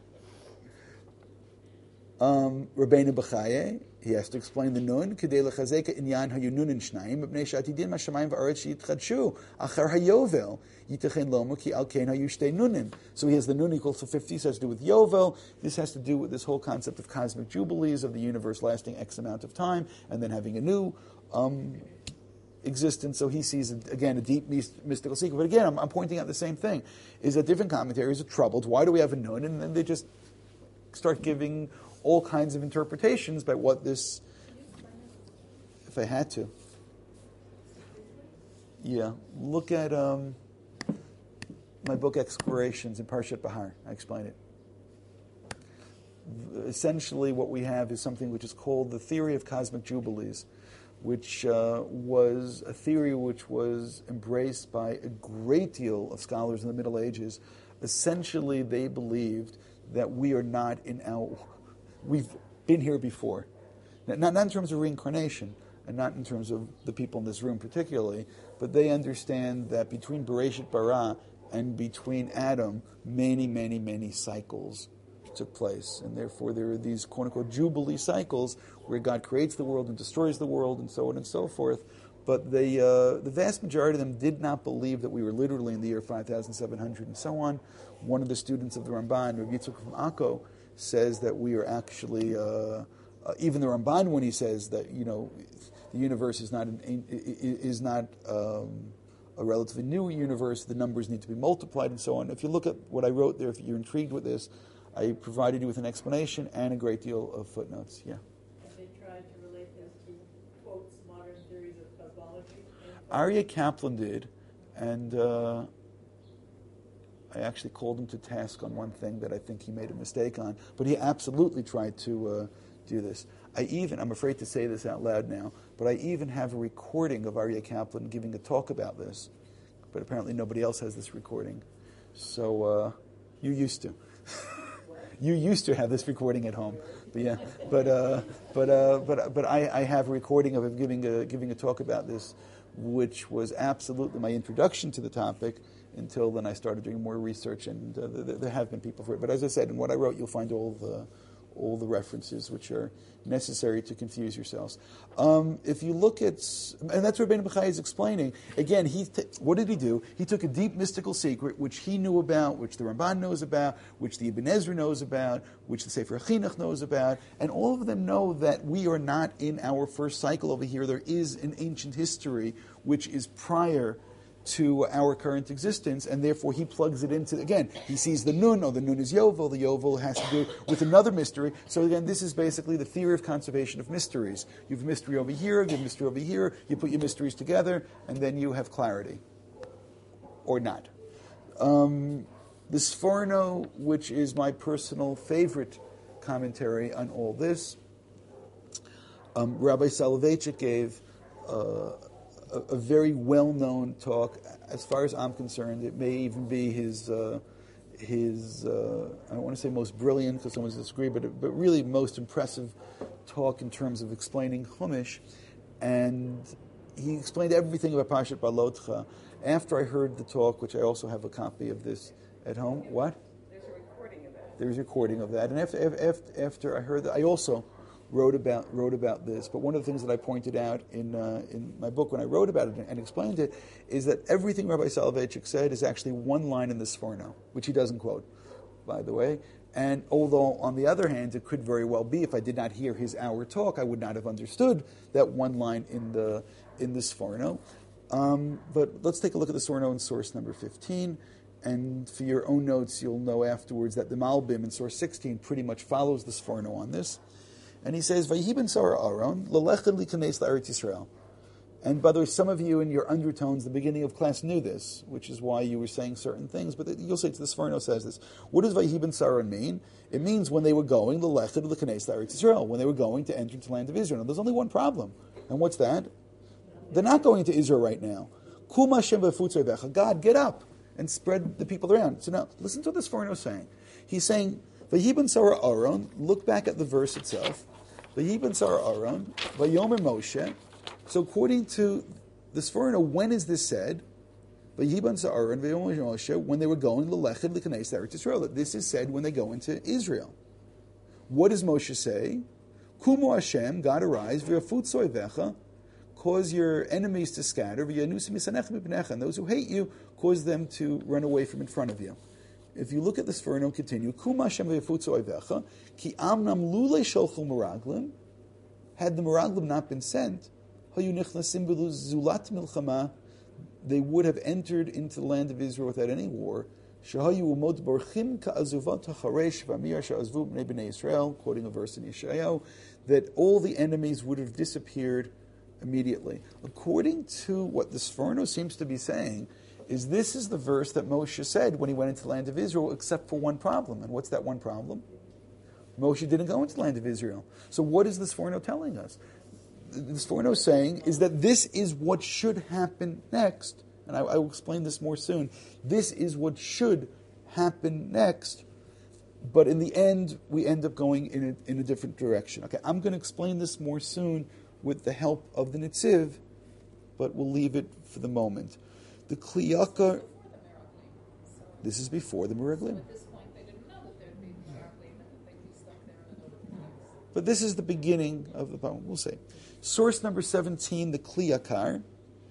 [SPEAKER 1] Rabbeinu Bechaye, he has to explain the nun. Kedei lechazeka inyan hayununin shnayim mepnei she'atidin mashamayim va'aretz she'yitchadshu achar hayovel yitechen lomu ki al kein hayu shtei nunin. So he has the nun equals to 50. This has to do with yovel. This has to do with this whole concept of cosmic jubilees, of the universe lasting X amount of time and then having a new existence. So he sees, again, a deep mystical secret. But again, I'm pointing out the same thing. Is that different commentaries are troubled. Why do we have a nun? And then they just start giving all kinds of interpretations by what this, if I had to. Yeah, look at my book Explorations in Parshat Bahar. I explain it. Essentially what we have is something which is called the theory of cosmic jubilees, which was a theory which was embraced by a great deal of scholars in the Middle Ages. Essentially, they believed that we are not we've been here before. Not in terms of reincarnation, and not in terms of the people in this room particularly, but they understand that between Bereshit Bara and between Adam, many, many, many cycles took place. And therefore there are these quote-unquote jubilee cycles where God creates the world and destroys the world and so on and so forth. But the vast majority of them did not believe that we were literally in the year 5,700 and so on. One of the students of the Ramban, Rabbi Yitzchak from Akko, says that we are actually, even the Ramban, when he says that the universe is not a relatively new universe, the numbers need to be multiplied and so on. If you look at what I wrote there, if you're intrigued with this, I provided you with an explanation and a great deal of footnotes. Yeah.
[SPEAKER 4] Have they tried to relate this to quotes modern theories of cosmology?
[SPEAKER 1] Aryeh Kaplan did, and I actually called him to task on one thing that I think he made a mistake on. But he absolutely tried to do this. I'm afraid to say this out loud now, but I even have a recording of Aryeh Kaplan giving a talk about this. But apparently nobody else has this recording. So you used to. You used to have this recording at home, but I have a recording of him giving a talk about this, which was absolutely my introduction to the topic. Until then, I started doing more research, and there have been people for it. But as I said, in what I wrote, you'll find all the references which are necessary to confuse yourselves. If you look at, and that's what Rabbeinu Bechai is explaining. Again, what did he do? He took a deep mystical secret, which he knew about, which the Ramban knows about, which the Ibn Ezra knows about, which the Sefer Chinuch knows about, and all of them know that we are not in our first cycle over here. There is an ancient history which is prior to our current existence, and therefore he plugs it into, again, he sees the Nun, or the Nun is Yovel, the Yovel has to do with another mystery. So again, this is basically the theory of conservation of mysteries. You have mystery over here, you have mystery over here, you put your mysteries together, and then you have clarity. Or not. The Sforno, which is my personal favorite commentary on all this, Rabbi Soloveitchik gave a very well-known talk. As far as I'm concerned, it may even be his I don't want to say most brilliant because someone's disagree, but really most impressive talk in terms of explaining Chumash. And he explained everything about Parshat Balotcha. After I heard the talk, which I also have a copy of this at home, what?
[SPEAKER 4] There's a recording of that.
[SPEAKER 1] There's a recording of that. And after I heard that, I also wrote about this, but one of the things that I pointed out in my book when I wrote about it and explained it is that everything Rabbi Soloveitchik said is actually one line in the Sforno, which he doesn't quote, by the way. And although, on the other hand, it could very well be, if I did not hear his hour talk, I would not have understood that one line in the Sforno. But let's take a look at the Sforno in source number 15. And for your own notes, you'll know afterwards that the Malbim in source 16 pretty much follows the Sforno on this. And he says, "Vayihi ben Sarah Aaron lelechem likanes la'Eretz Yisrael." And by the way, some of you in your undertones, the beginning of class knew this, which is why you were saying certain things. But you'll say, the Sforno says this. What does Vayihi ben Sarah mean? It means when they were going lelechem likanes la'Eretz Yisrael, when they were going to enter into the land of Israel. Now, there's only one problem, and what's that? They're not going to Israel right now. Kum Hashem v'futzei vecha. God, get up and spread the people around. So now, listen to what the Sforno is saying. He's saying, Vayihi ben Sarah Aaron, look back at the verse itself. Vayihi ben Sarah Aaron, Vayomer Moshe. So according to the Sforno, when is this said? Vayihi ben Sarah Aaron, Vayomer Moshe, when they were going l'lechem l'kanes l'Eretz Yisrael. That this is said when they go into Israel. What does Moshe say? Kumu Hashem, God arise, v'yafutzoi vecha, cause your enemies to scatter, v'yanusim misanechem mipnecha, and those who hate you, cause them to run away from in front of you. If you look at the Sforno and continue, Kuma Hashem v'yafutzu oivecha, ki amnam lule sholchul meraglim, had the meraglim not been sent, hayu nichnasim zulat milchama, they would have entered into the land of Israel without any war. Shahayu umod borchim ka'azuvat hacharesh v'amir sha'azvu b'nei b'nei Yisrael, quoting a verse in Yeshayahu, that all the enemies would have disappeared immediately. According to what the Sforno seems to be saying, this is the verse that Moshe said when he went into the land of Israel, except for one problem. And what's that one problem? Moshe didn't go into the land of Israel. So what is the Sforno telling us? The Sforno is saying is that this is what should happen next. And I will explain this more soon. This is what should happen next. But in the end, we end up going in a different direction. Okay, I'm going to explain this more soon with the help of the Netziv, but we'll leave it for the moment. The Kli Yakar, this is before the Meraglim.
[SPEAKER 5] At this point, they didn't know that there'd be Meraglim and that they'd be stuck there in another place.
[SPEAKER 1] But this is the beginning of the poem. We'll see. Source number 17, the Kli Yakar.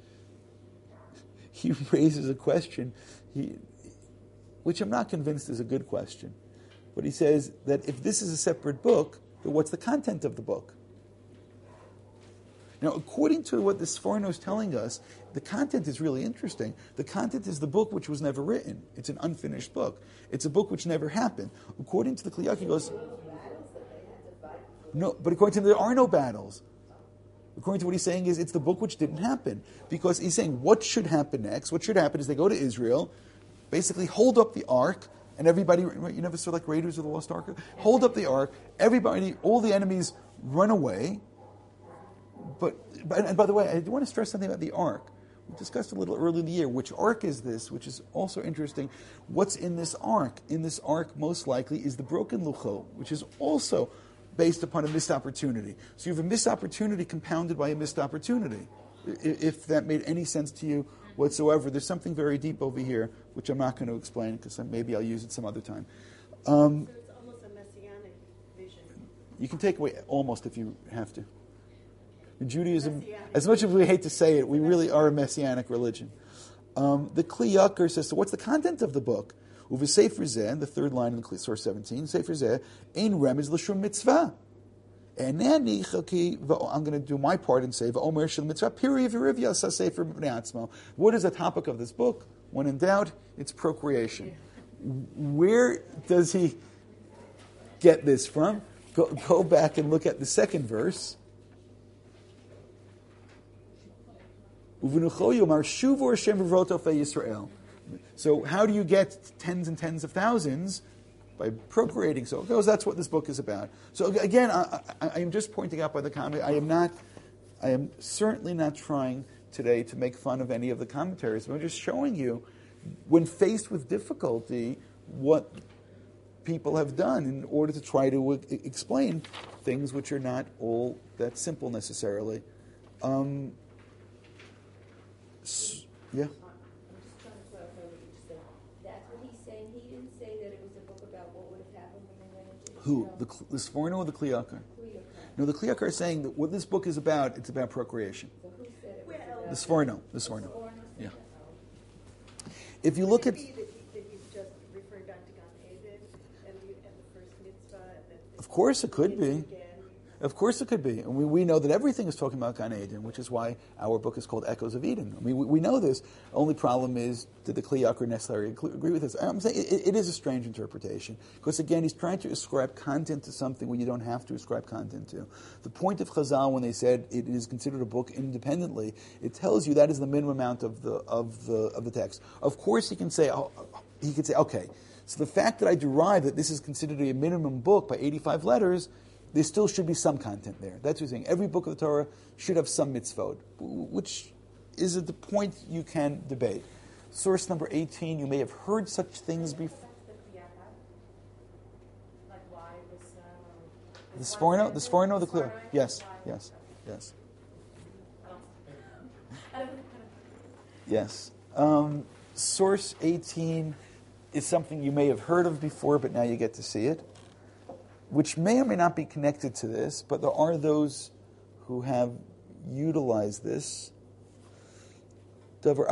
[SPEAKER 1] He raises a question, which I'm not convinced is a good question. But he says that if this is a separate book, then what's the content of the book? Now, according to what the Sforno is telling us, the content is really interesting. The content is the book which was never written. It's an unfinished book. It's a book which never happened. According to the Kli Yakar, he goes, no, but according to him, there are no battles. According to what he's saying is it's the book which didn't happen. Because he's saying what should happen next? What should happen is they go to Israel, basically hold up the ark, and everybody, you never saw like Raiders of the Lost Ark? Hold up the ark, everybody, all the enemies run away. And by the way, I do want to stress something about the ark. We discussed a little early in the year, which ark is this, which is also interesting. What's in this ark? In this ark, most likely, is the broken luchot, which is also based upon a missed opportunity. So you have a missed opportunity compounded by a missed opportunity. If that made any sense to you whatsoever, there's something very deep over here, which I'm not going to explain, because maybe I'll use it some other time.
[SPEAKER 2] So it's almost a messianic vision.
[SPEAKER 1] You can take away almost if you have to. In Judaism, as much as we hate to say it, we really are a messianic religion. The Kli Yakar says, so what's the content of the book? Uve Sefer Zeh, the third line in the source 17, Sefer Zeh, Ein Remez L'Shum Mitzvah. And I'm going to do my part and say, V'omer Shel Mitzvah, Piri V'Riv Yasa Sefer B'nei Atzmo. What is the topic of this book? When in doubt, it's procreation. Where does he get this from? Go back and look at the second verse. So how do you get tens and tens of thousands? By procreating. So that's what this book is about. So again, I am just pointing out by the comment, I am certainly not trying today to make fun of any of the commentaries. I'm just showing you, when faced with difficulty, what people have done in order to try to explain things which are not all that simple necessarily.
[SPEAKER 2] Yeah.
[SPEAKER 1] Yeah.
[SPEAKER 2] I'm just trying to clarify what you just said. That's what he's saying. He didn't say that it was a book about what would have happened when they went into
[SPEAKER 1] Who? The Sforno or the Kli Yakar?
[SPEAKER 2] Kli Yakar.
[SPEAKER 1] No, the Kli Yakar is saying that what this book is about, it's about procreation.
[SPEAKER 2] So who said it was
[SPEAKER 4] Well,
[SPEAKER 2] about
[SPEAKER 1] The Sforno. The Sforno.
[SPEAKER 2] Sforno?
[SPEAKER 1] Yeah. If you look at...
[SPEAKER 2] Could it be that he's just referring back to Gan Eden and the first mitzvah? And that
[SPEAKER 1] Of course it could be.
[SPEAKER 2] again.
[SPEAKER 1] Of course it could be. And we know that everything is talking about Gan Eden, which is why our book is called Echoes of Eden. I mean, we know this. Only problem is, did the Kli Yakar necessarily agree with this? I'm saying it is a strange interpretation. Because again, he's trying to ascribe content to something where you don't have to ascribe content to. The point of Chazal, when they said it is considered a book independently, it tells you that is the minimum amount of the text. Of course, he can say, okay, so the fact that I derive that this is considered a minimum book by 85 letters, there still should be some content there. That's what he's saying. Every book of the Torah should have some mitzvot, which is the point you can debate. Source number 18, you may have heard such things before.
[SPEAKER 4] Like why was
[SPEAKER 1] The Sforno, the Kli Yakar. Yes. Yes. Source 18 is something you may have heard of before, but now you get to see it, which may or may not be connected to this, but there are those who have utilized this. He says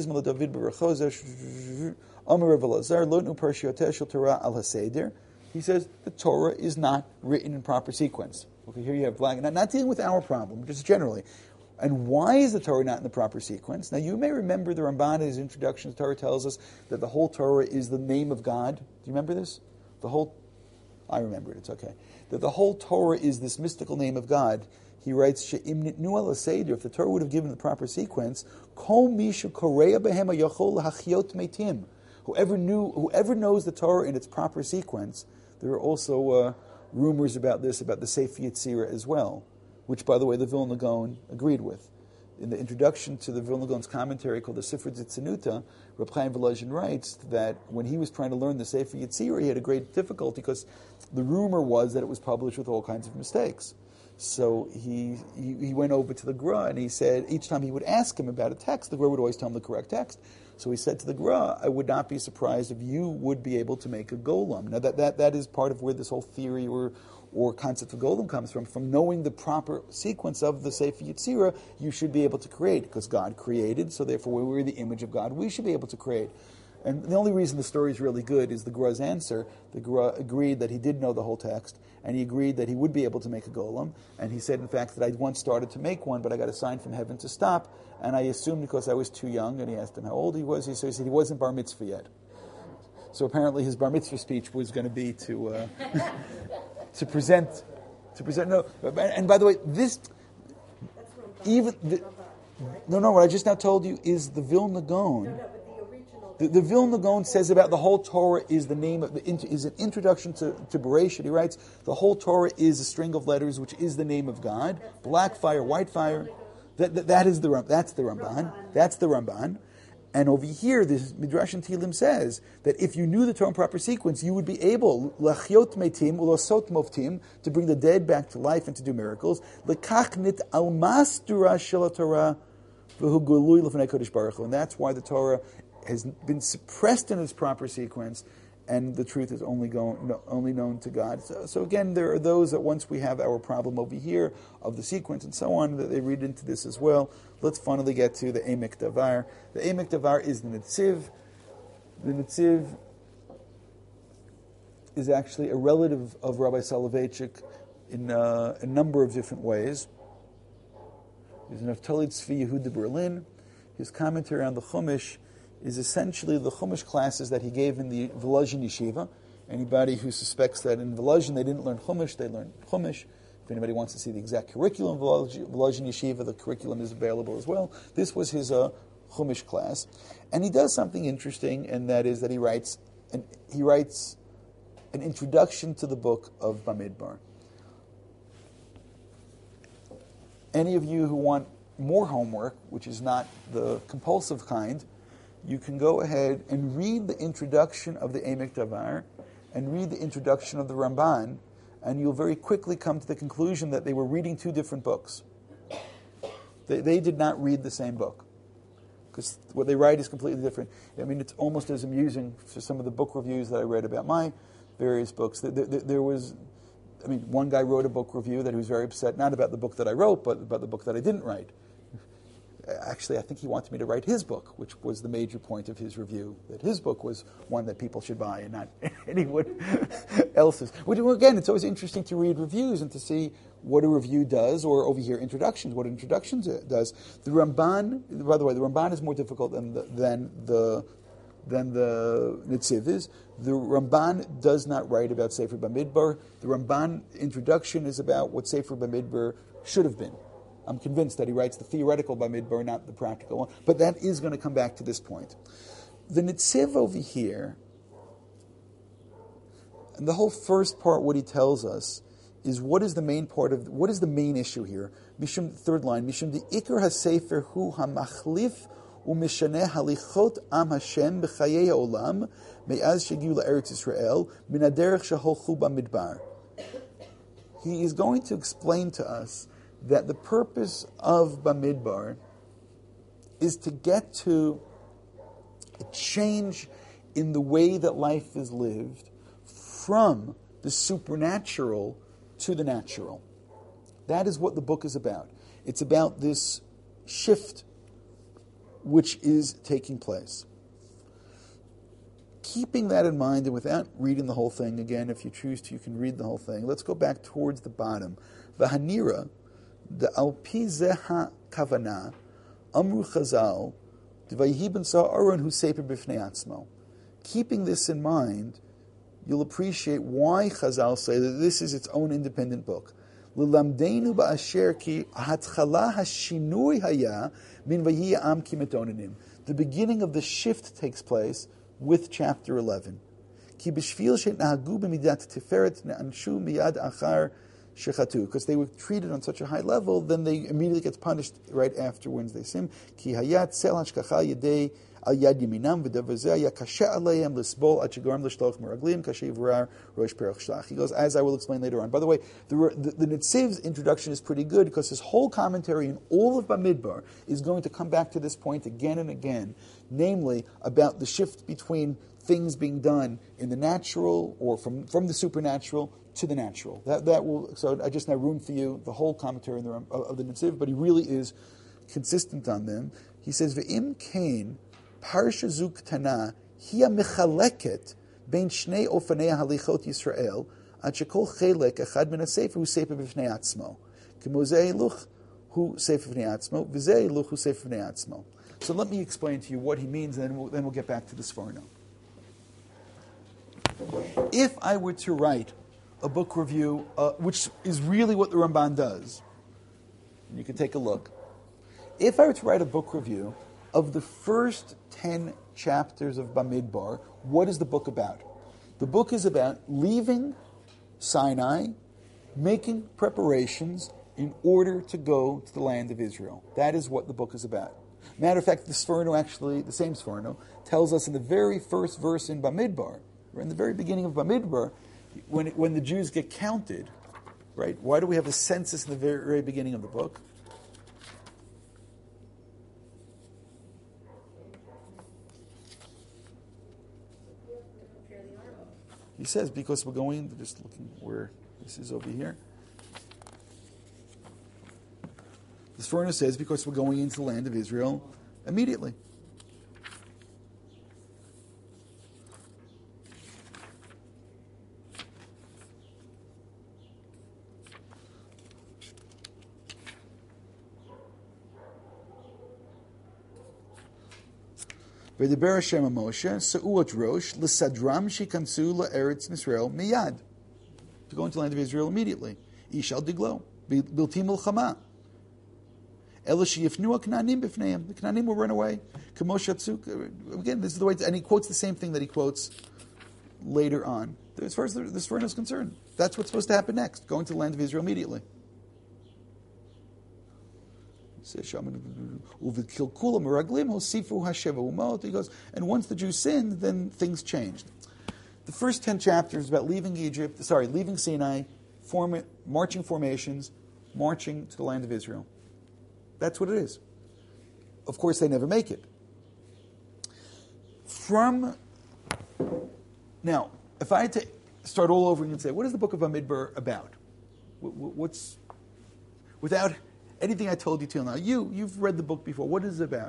[SPEAKER 1] the Torah is not written in proper sequence. Okay, here you have black, not dealing with our problem, just generally. And why is the Torah not in the proper sequence? Now, you may remember the Ramban in his introduction to the Torah tells us that the whole Torah is the name of God. Do you remember this? I remember it, it's okay. That the whole Torah is this mystical name of God. He writes, She'im nitnu ala seder, if the Torah would have given the proper sequence, Kol mishu korea behem hayachol hachiot meitim. Whoever knows the Torah in its proper sequence. There are also rumors about this, about the Sefer Yetzirah as well, which, by the way, the Vilna Gaon agreed with. In the introduction to the Vilna Gaon's commentary called the Sifra Tzitzanuta, Reb Chaim Volozhin writes that when he was trying to learn the Sefer Yetzirah, he had a great difficulty because the rumor was that it was published with all kinds of mistakes. So he went over to the Gra and he said each time he would ask him about a text, the Gra would always tell him the correct text. So he said to the Gra, I would not be surprised if you would be able to make a golem. Now that is part of where this whole theory or concept of golem comes from knowing the proper sequence of the Sefer Yetzirah, you should be able to create, because God created, so therefore we're the image of God, we should be able to create. And the only reason the story is really good is the Gra's answer. The Gra agreed that he did know the whole text, and he agreed that he would be able to make a golem, and he said, in fact, that I once started to make one, but I got a sign from heaven to stop, and I assumed because I was too young, and he asked him how old he was, he said he wasn't bar mitzvah yet. So apparently his bar mitzvah speech was going to be to present. No, and by the way, this
[SPEAKER 2] That's
[SPEAKER 1] even the, no. What I just now told you is the Vilna Gaon.
[SPEAKER 2] No, but the original
[SPEAKER 1] The Vilna Gaon says about the whole Torah is the name of is an introduction to Bereshit. He writes the whole Torah is a string of letters, which is the name of God. Black fire, white fire. That's the Ramban. That's the Ramban. And over here, this Midrash and Tehillim says that if you knew the Torah in proper sequence, you would be able lachyot metim ulosot moftim to bring the dead back to life and to do miracles. Lekach nit almas dura shel Torah v'hu gului l'fnei Kodesh Baruch Hu. And that's why the Torah has been suppressed in its proper sequence, and the truth is only known to God. So again, there are those that once we have our problem over here of the sequence and so on, that they read into this as well. Let's finally get to the Emek Davar. The Emek Davar is the Netziv. The Netziv is actually a relative of Rabbi Soloveitchik in a number of different ways. He's Naftali Tzvi Yehuda Berlin. His commentary on the Chumash is essentially the Chumash classes that he gave in the Volozhin Yeshiva. Anybody who suspects that in Volozhin they didn't learn Chumash, they learned Chumash. If anybody wants to see the exact curriculum of Volozhin Yeshiva, the curriculum is available as well. This was his Chumash class. And he does something interesting, and that is that he writes an introduction to the book of Bamidbar. Any of you who want more homework, which is not the compulsive kind, you can go ahead and read the introduction of the Emek Davar and read the introduction of the Ramban, and you'll very quickly come to the conclusion that they were reading two different books. They did not read the same book, because what they write is completely different. I mean, it's almost as amusing for some of the book reviews that I read about my various books. There was, one guy wrote a book review that he was very upset, not about the book that I wrote, but about the book that I didn't write. Actually, I think he wanted me to write his book, which was the major point of his review, that his book was one that people should buy and not anyone else's. Which, again, it's always interesting to read reviews and to see what a review does, or over here, introductions, what introductions does. The Ramban, by the way, the Ramban is more difficult than the Netziv is. The Ramban does not write about Sefer Bamidbar. The Ramban introduction is about what Sefer Bamidbar should have been. I'm convinced that he writes the theoretical Bamidbar, not the practical one. But that is going to come back to this point. The Netziv over here, and the whole first part, what he tells us, is what is the main issue here? Mishum, third line, Mishum the Iker HaSefer Hu HaMachlif u'mishaneh halichot am Hashem b'chayei ha'olam me'az shegiu la'eretz Yisrael min haderech sheholchu b'midbar. He is going to explain to us that the purpose of Bamidbar is to get to a change in the way that life is lived from the supernatural to the natural. That is what the book is about. It's about this shift which is taking place. Keeping that in mind, and without reading the whole thing, again, if you choose to, you can read the whole thing. Let's go back towards the bottom. V'hanira, the alpi zeha kavana, amru chazal, d'vayhi ben sa'aron hu seper b'fnei atzmo. Keeping this in mind, you'll appreciate why Chazal say that this is its own independent book. L'lamdeinu ba'asher ki hatchala hashinui haya min vayhi am ki metonanim. The beginning of the shift takes place with chapter 11. Ki b'shvil she'nahagu b'midat tiferet ne'anshu miyad achar shechatu. Because they were treated on such a high level, then they immediately get punished right after Wednesday Sim. Ki hayat sel hashkacha yedei al yad yaminam v'davazeh ya kashe aleihem l'sbol ad shegoram l'shloch meraglim kashe v'rar rosh perach shlach. He goes, as I will explain later on. By the way, the Netziv's introduction is pretty good because his whole commentary in all of Bamidbar is going to come back to this point again and again, namely about the shift between things being done in the natural or from the supernatural to the natural. That will. So I just now ruined for you the whole commentary of the Netziv, but he really is consistent on them. He says, "Ve'im kain parsha zu ktana hiya mechaleket bein shnei ofanei halichot Yisrael ad shekol chelek echad min hasefer hu sefer b'fnei atzmo kemo zeh luch hu sefer b'fnei atzmo v'zeh luch hu sefer b'fnei atzmo." So let me explain to you what he means, and then we'll get back to the Sforno. If I were to write a book review, which is really what the Ramban does, and you can take a look. If I were to write a book review of the first 10 chapters of Bamidbar, what is the book about? The book is about leaving Sinai, making preparations in order to go to the land of Israel. That is what the book is about. Matter of fact, the Sforno actually, the same Sforno, tells us in the very first verse in Bamidbar, or in the very beginning of Bamidbar, when the Jews get counted, right? Why do we have a census in the very, very beginning of the book? He says, because we're going, just looking where this is over here. The Sforno says, because we're going into the land of Israel immediately. V'deber Hashem Moshe Sa'uot Rosh L'sadram Shikansu La'eretz Yisrael Miyad, to go into the land of Israel immediately. Ishal Diglo Biltim L'chama Ela Sheyifnu HaKnanim B'fneim. The Knanim will run away. K'moshe. Again, this is the way. And he quotes the same thing that he quotes later on. As far as the Sforno is concerned, that's what's supposed to happen next. Going to the land of Israel immediately. He goes, and once the Jews sinned, then things changed. The first 10 chapters about leaving Sinai, marching formations, marching to the land of Israel. That's what it is. Of course, they never make it. Now, if I had to start all over and say, what is the book of Bamidbar about? What's, without anything I told you till now, you've read the book before. What is it about?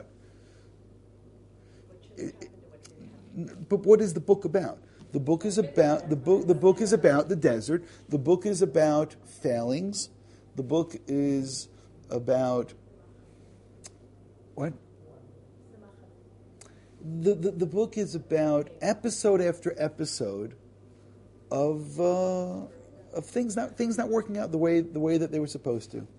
[SPEAKER 1] But what is the book about? The book is about the book is about the desert. The book is about failings. The book is about what? The book is about episode after episode of things not working out the way that they were supposed to.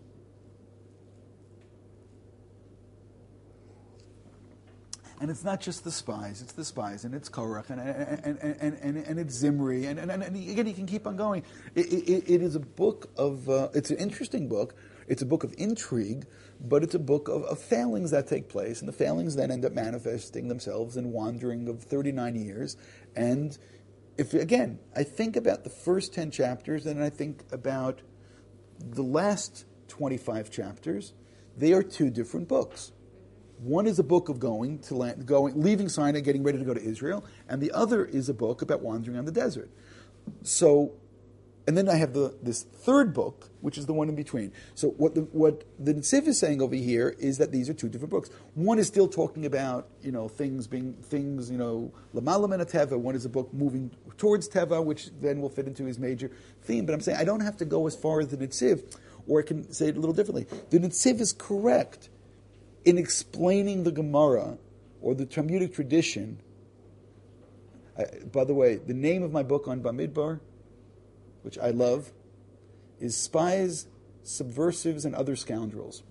[SPEAKER 1] And it's not just the spies; it's the spies, and it's Korach, and it's Zimri, and again, you can keep on going. It is a book of. It's an interesting book. It's a book of intrigue, but it's a book of failings that take place, and the failings then end up manifesting themselves in wandering of 39 years. And if again, I think about the first 10 chapters, and I think about the last 25 chapters, they are two different books. One is a book of leaving Sinai, getting ready to go to Israel, and the other is a book about wandering on the desert. So, and then I have this third book, which is the one in between. So what the Netziv is saying over here is that these are two different books. One is still talking about things, L'malam and Teva. One is a book moving towards Teva, which then will fit into his major theme. But I'm saying I don't have to go as far as the Netziv, or I can say it a little differently. The Netziv is correct in explaining the Gemara or the Talmudic tradition. By the way, the name of my book on Bamidbar, which I love, is Spies, Subversives, and Other Scoundrels.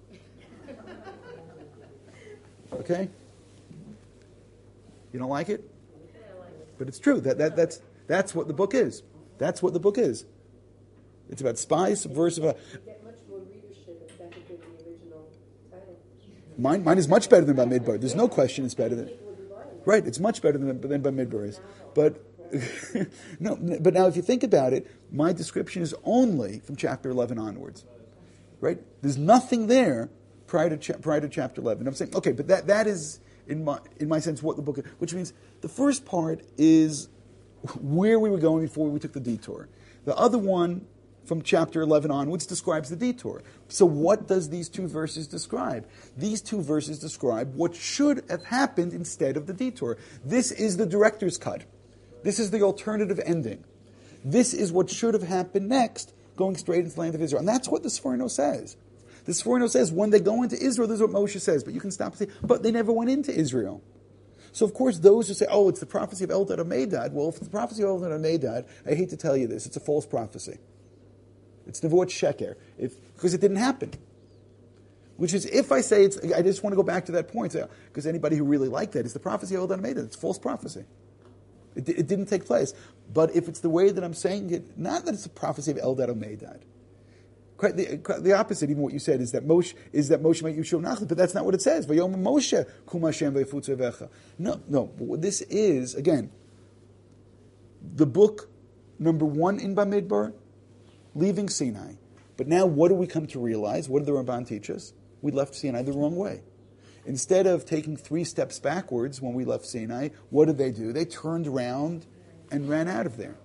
[SPEAKER 1] Okay? You don't like it? But it's true. That's what the book is. That's what the book is. It's about spies, subversive.
[SPEAKER 2] Get much more readership if that had been the original title.
[SPEAKER 1] Mine is much better than Bamidbar. There's no question it's better than. Right, it's much better than Bamidbar is. But no, but now if you think about it, my description is only from chapter 11 onwards. Right? There's nothing there prior to chapter 11. I'm saying, okay, but that is in my sense what the book is, which means the first part is where we were going before we took the detour. The other one from chapter 11 onwards describes the detour. So what does these two verses describe? These two verses describe what should have happened instead of the detour. This is the director's cut. This is the alternative ending. This is what should have happened next, going straight into the land of Israel. And that's what the Sforno says. The Sforno says when they go into Israel, this is what Moshe says. But you can stop and say, but they never went into Israel. So of course those who say, oh, it's the prophecy of Eldad HaMedad. Well, if it's the prophecy of Eldad HaMedad, I hate to tell you this, it's a false prophecy. It's Nevuot Sheker, because it didn't happen. Which is, if I say I just want to go back to that point, because anybody who really liked that is the prophecy of Eldad Medad. It's false prophecy. It didn't take place. But if it's the way that I'm saying it, not that it's a prophecy of Eldad Medad. Quite the opposite, even what you said, is that Moshe might Yushu Nachli, but that's not what it says. Vayom Moshe kum Hashem v'yifutz vecha. No. This is, again, the book number 1 in Bamidbar, leaving Sinai. But now what do we come to realize? What did the Ramban teach us? We left Sinai the wrong way. Instead of taking 3 steps backwards when we left Sinai, what did they do? They turned around and ran out of there.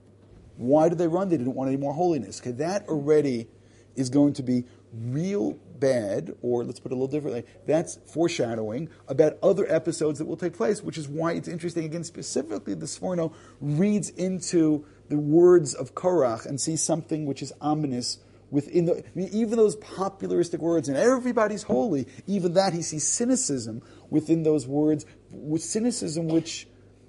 [SPEAKER 1] Why did they run? They didn't want any more holiness. Okay, that already is going to be real bad, or let's put it a little differently, that's foreshadowing about other episodes that will take place, which is why it's interesting, again, specifically the Sforno reads into the words of Korach and sees something which is ominous within even those popularistic words, and everybody's holy, even that he sees cynicism within those words, with cynicism which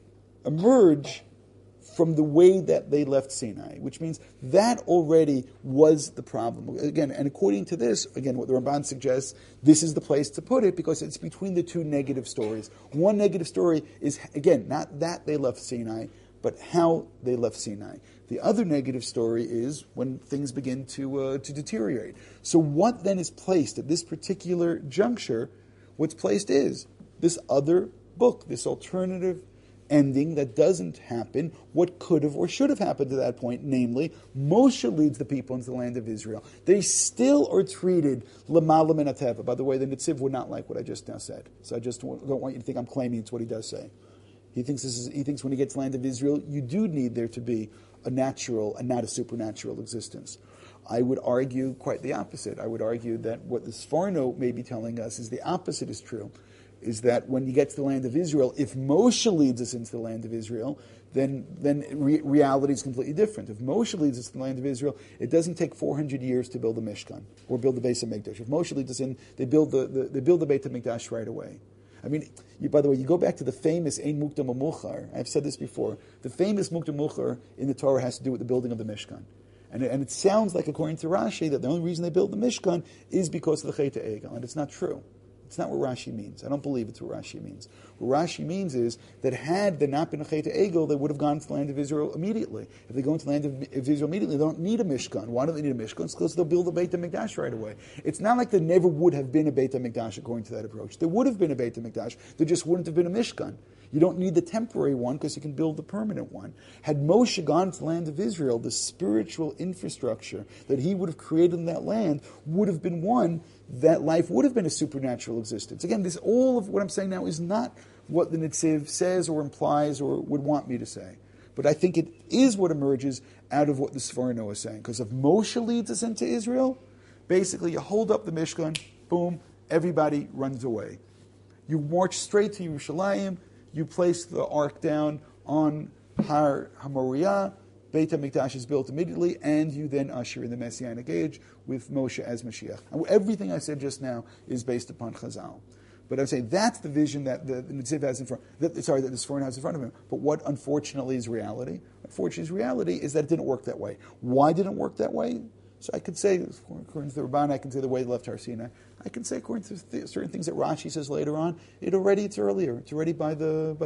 [SPEAKER 1] emerge from the way that they left Sinai, which means that already was the problem. Again, and according to this, again, what the Ramban suggests, this is the place to put it because it's between the 2 negative stories. One negative story is, again, not that they left Sinai, but how they left Sinai. The other negative story is when things begin to deteriorate. So what then is placed at this particular juncture? What's placed is this other book, this alternative ending that doesn't happen, what could have or should have happened to that point, namely, Moshe leads the people into the land of Israel. They still are treated l'malam min hateva. By the way, the Netziv would not like what I just now said. So I just don't want you to think I'm claiming it's what he does say. He thinks when he gets the land of Israel, you do need there to be a natural and not a supernatural existence. I would argue quite the opposite. I would argue that what the Sforno may be telling us is the opposite is true. Is that when you get to the land of Israel, if Moshe leads us into the land of Israel, then reality is completely different. If Moshe leads us to the land of Israel, it doesn't take 400 years to build the Mishkan or build the Beis HaMikdash. If Moshe leads us in, they build the Beit HaMikdash right away. I mean, by the way, you go back to the famous Ein Mukdam Muchar. I've said this before. The famous Mukdam Muchar in the Torah has to do with the building of the Mishkan. And it sounds like, according to Rashi, that the only reason they built the Mishkan is because of the Chet Egel, and it's not true. It's not what Rashi means. I don't believe it's what Rashi means. What Rashi means is that had there not been a Chet Egel, they would have gone to the land of Israel immediately. If they go into the land of Israel immediately, they don't need a Mishkan. Why don't they need a Mishkan? It's because they'll build a Beit HaMikdash right away. It's not like there never would have been a Beit HaMikdash according to that approach. There would have been a Beit HaMikdash. There just wouldn't have been a Mishkan. You don't need the temporary one because you can build the permanent one. Had Moshe gone to the land of Israel, the spiritual infrastructure that he would have created in that land would have been one that life would have been a supernatural existence. Again, all of what I'm saying now is not what the Netziv says or implies or would want me to say. But I think it is what emerges out of what the Sforno is saying. Because if Moshe leads us into Israel, basically you hold up the Mishkan, boom, everybody runs away. You march straight to Yerushalayim, you place the ark down on Har HaMoriah, Beit HaMikdash is built immediately, and you then usher in the Messianic age with Moshe as Mashiach. And everything I said just now is based upon Chazal. But I'm saying that's the vision that the Netziv has in front, that the Sforno has in front of him. But what unfortunately is reality? Reality is that it didn't work that way. Why didn't it work that way? So I could say, according to the Ramban, I can say the way they left Har Sinai. I can say, according to certain things that Rashi says later on, it's earlier. It's already by the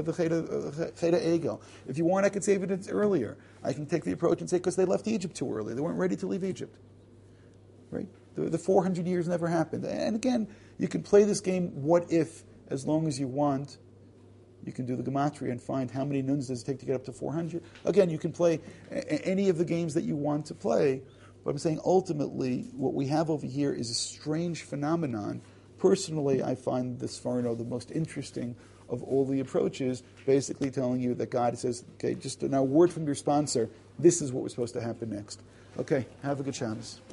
[SPEAKER 1] Chet Egel. If you want, I can say it's earlier. I can take the approach and say because they left Egypt too early. They weren't ready to leave Egypt. Right? The 400 years never happened. And again, you can play this game, what if, as long as you want. You can do the gematria and find how many nuns does it take to get up to 400. Again, you can play any of the games that you want to play. But I'm saying ultimately, what we have over here is a strange phenomenon. Personally, I find this Sforno the most interesting of all the approaches, basically telling you that God says, okay, just now a word from your sponsor, this is what was supposed to happen next. Okay, have a good Shabbos.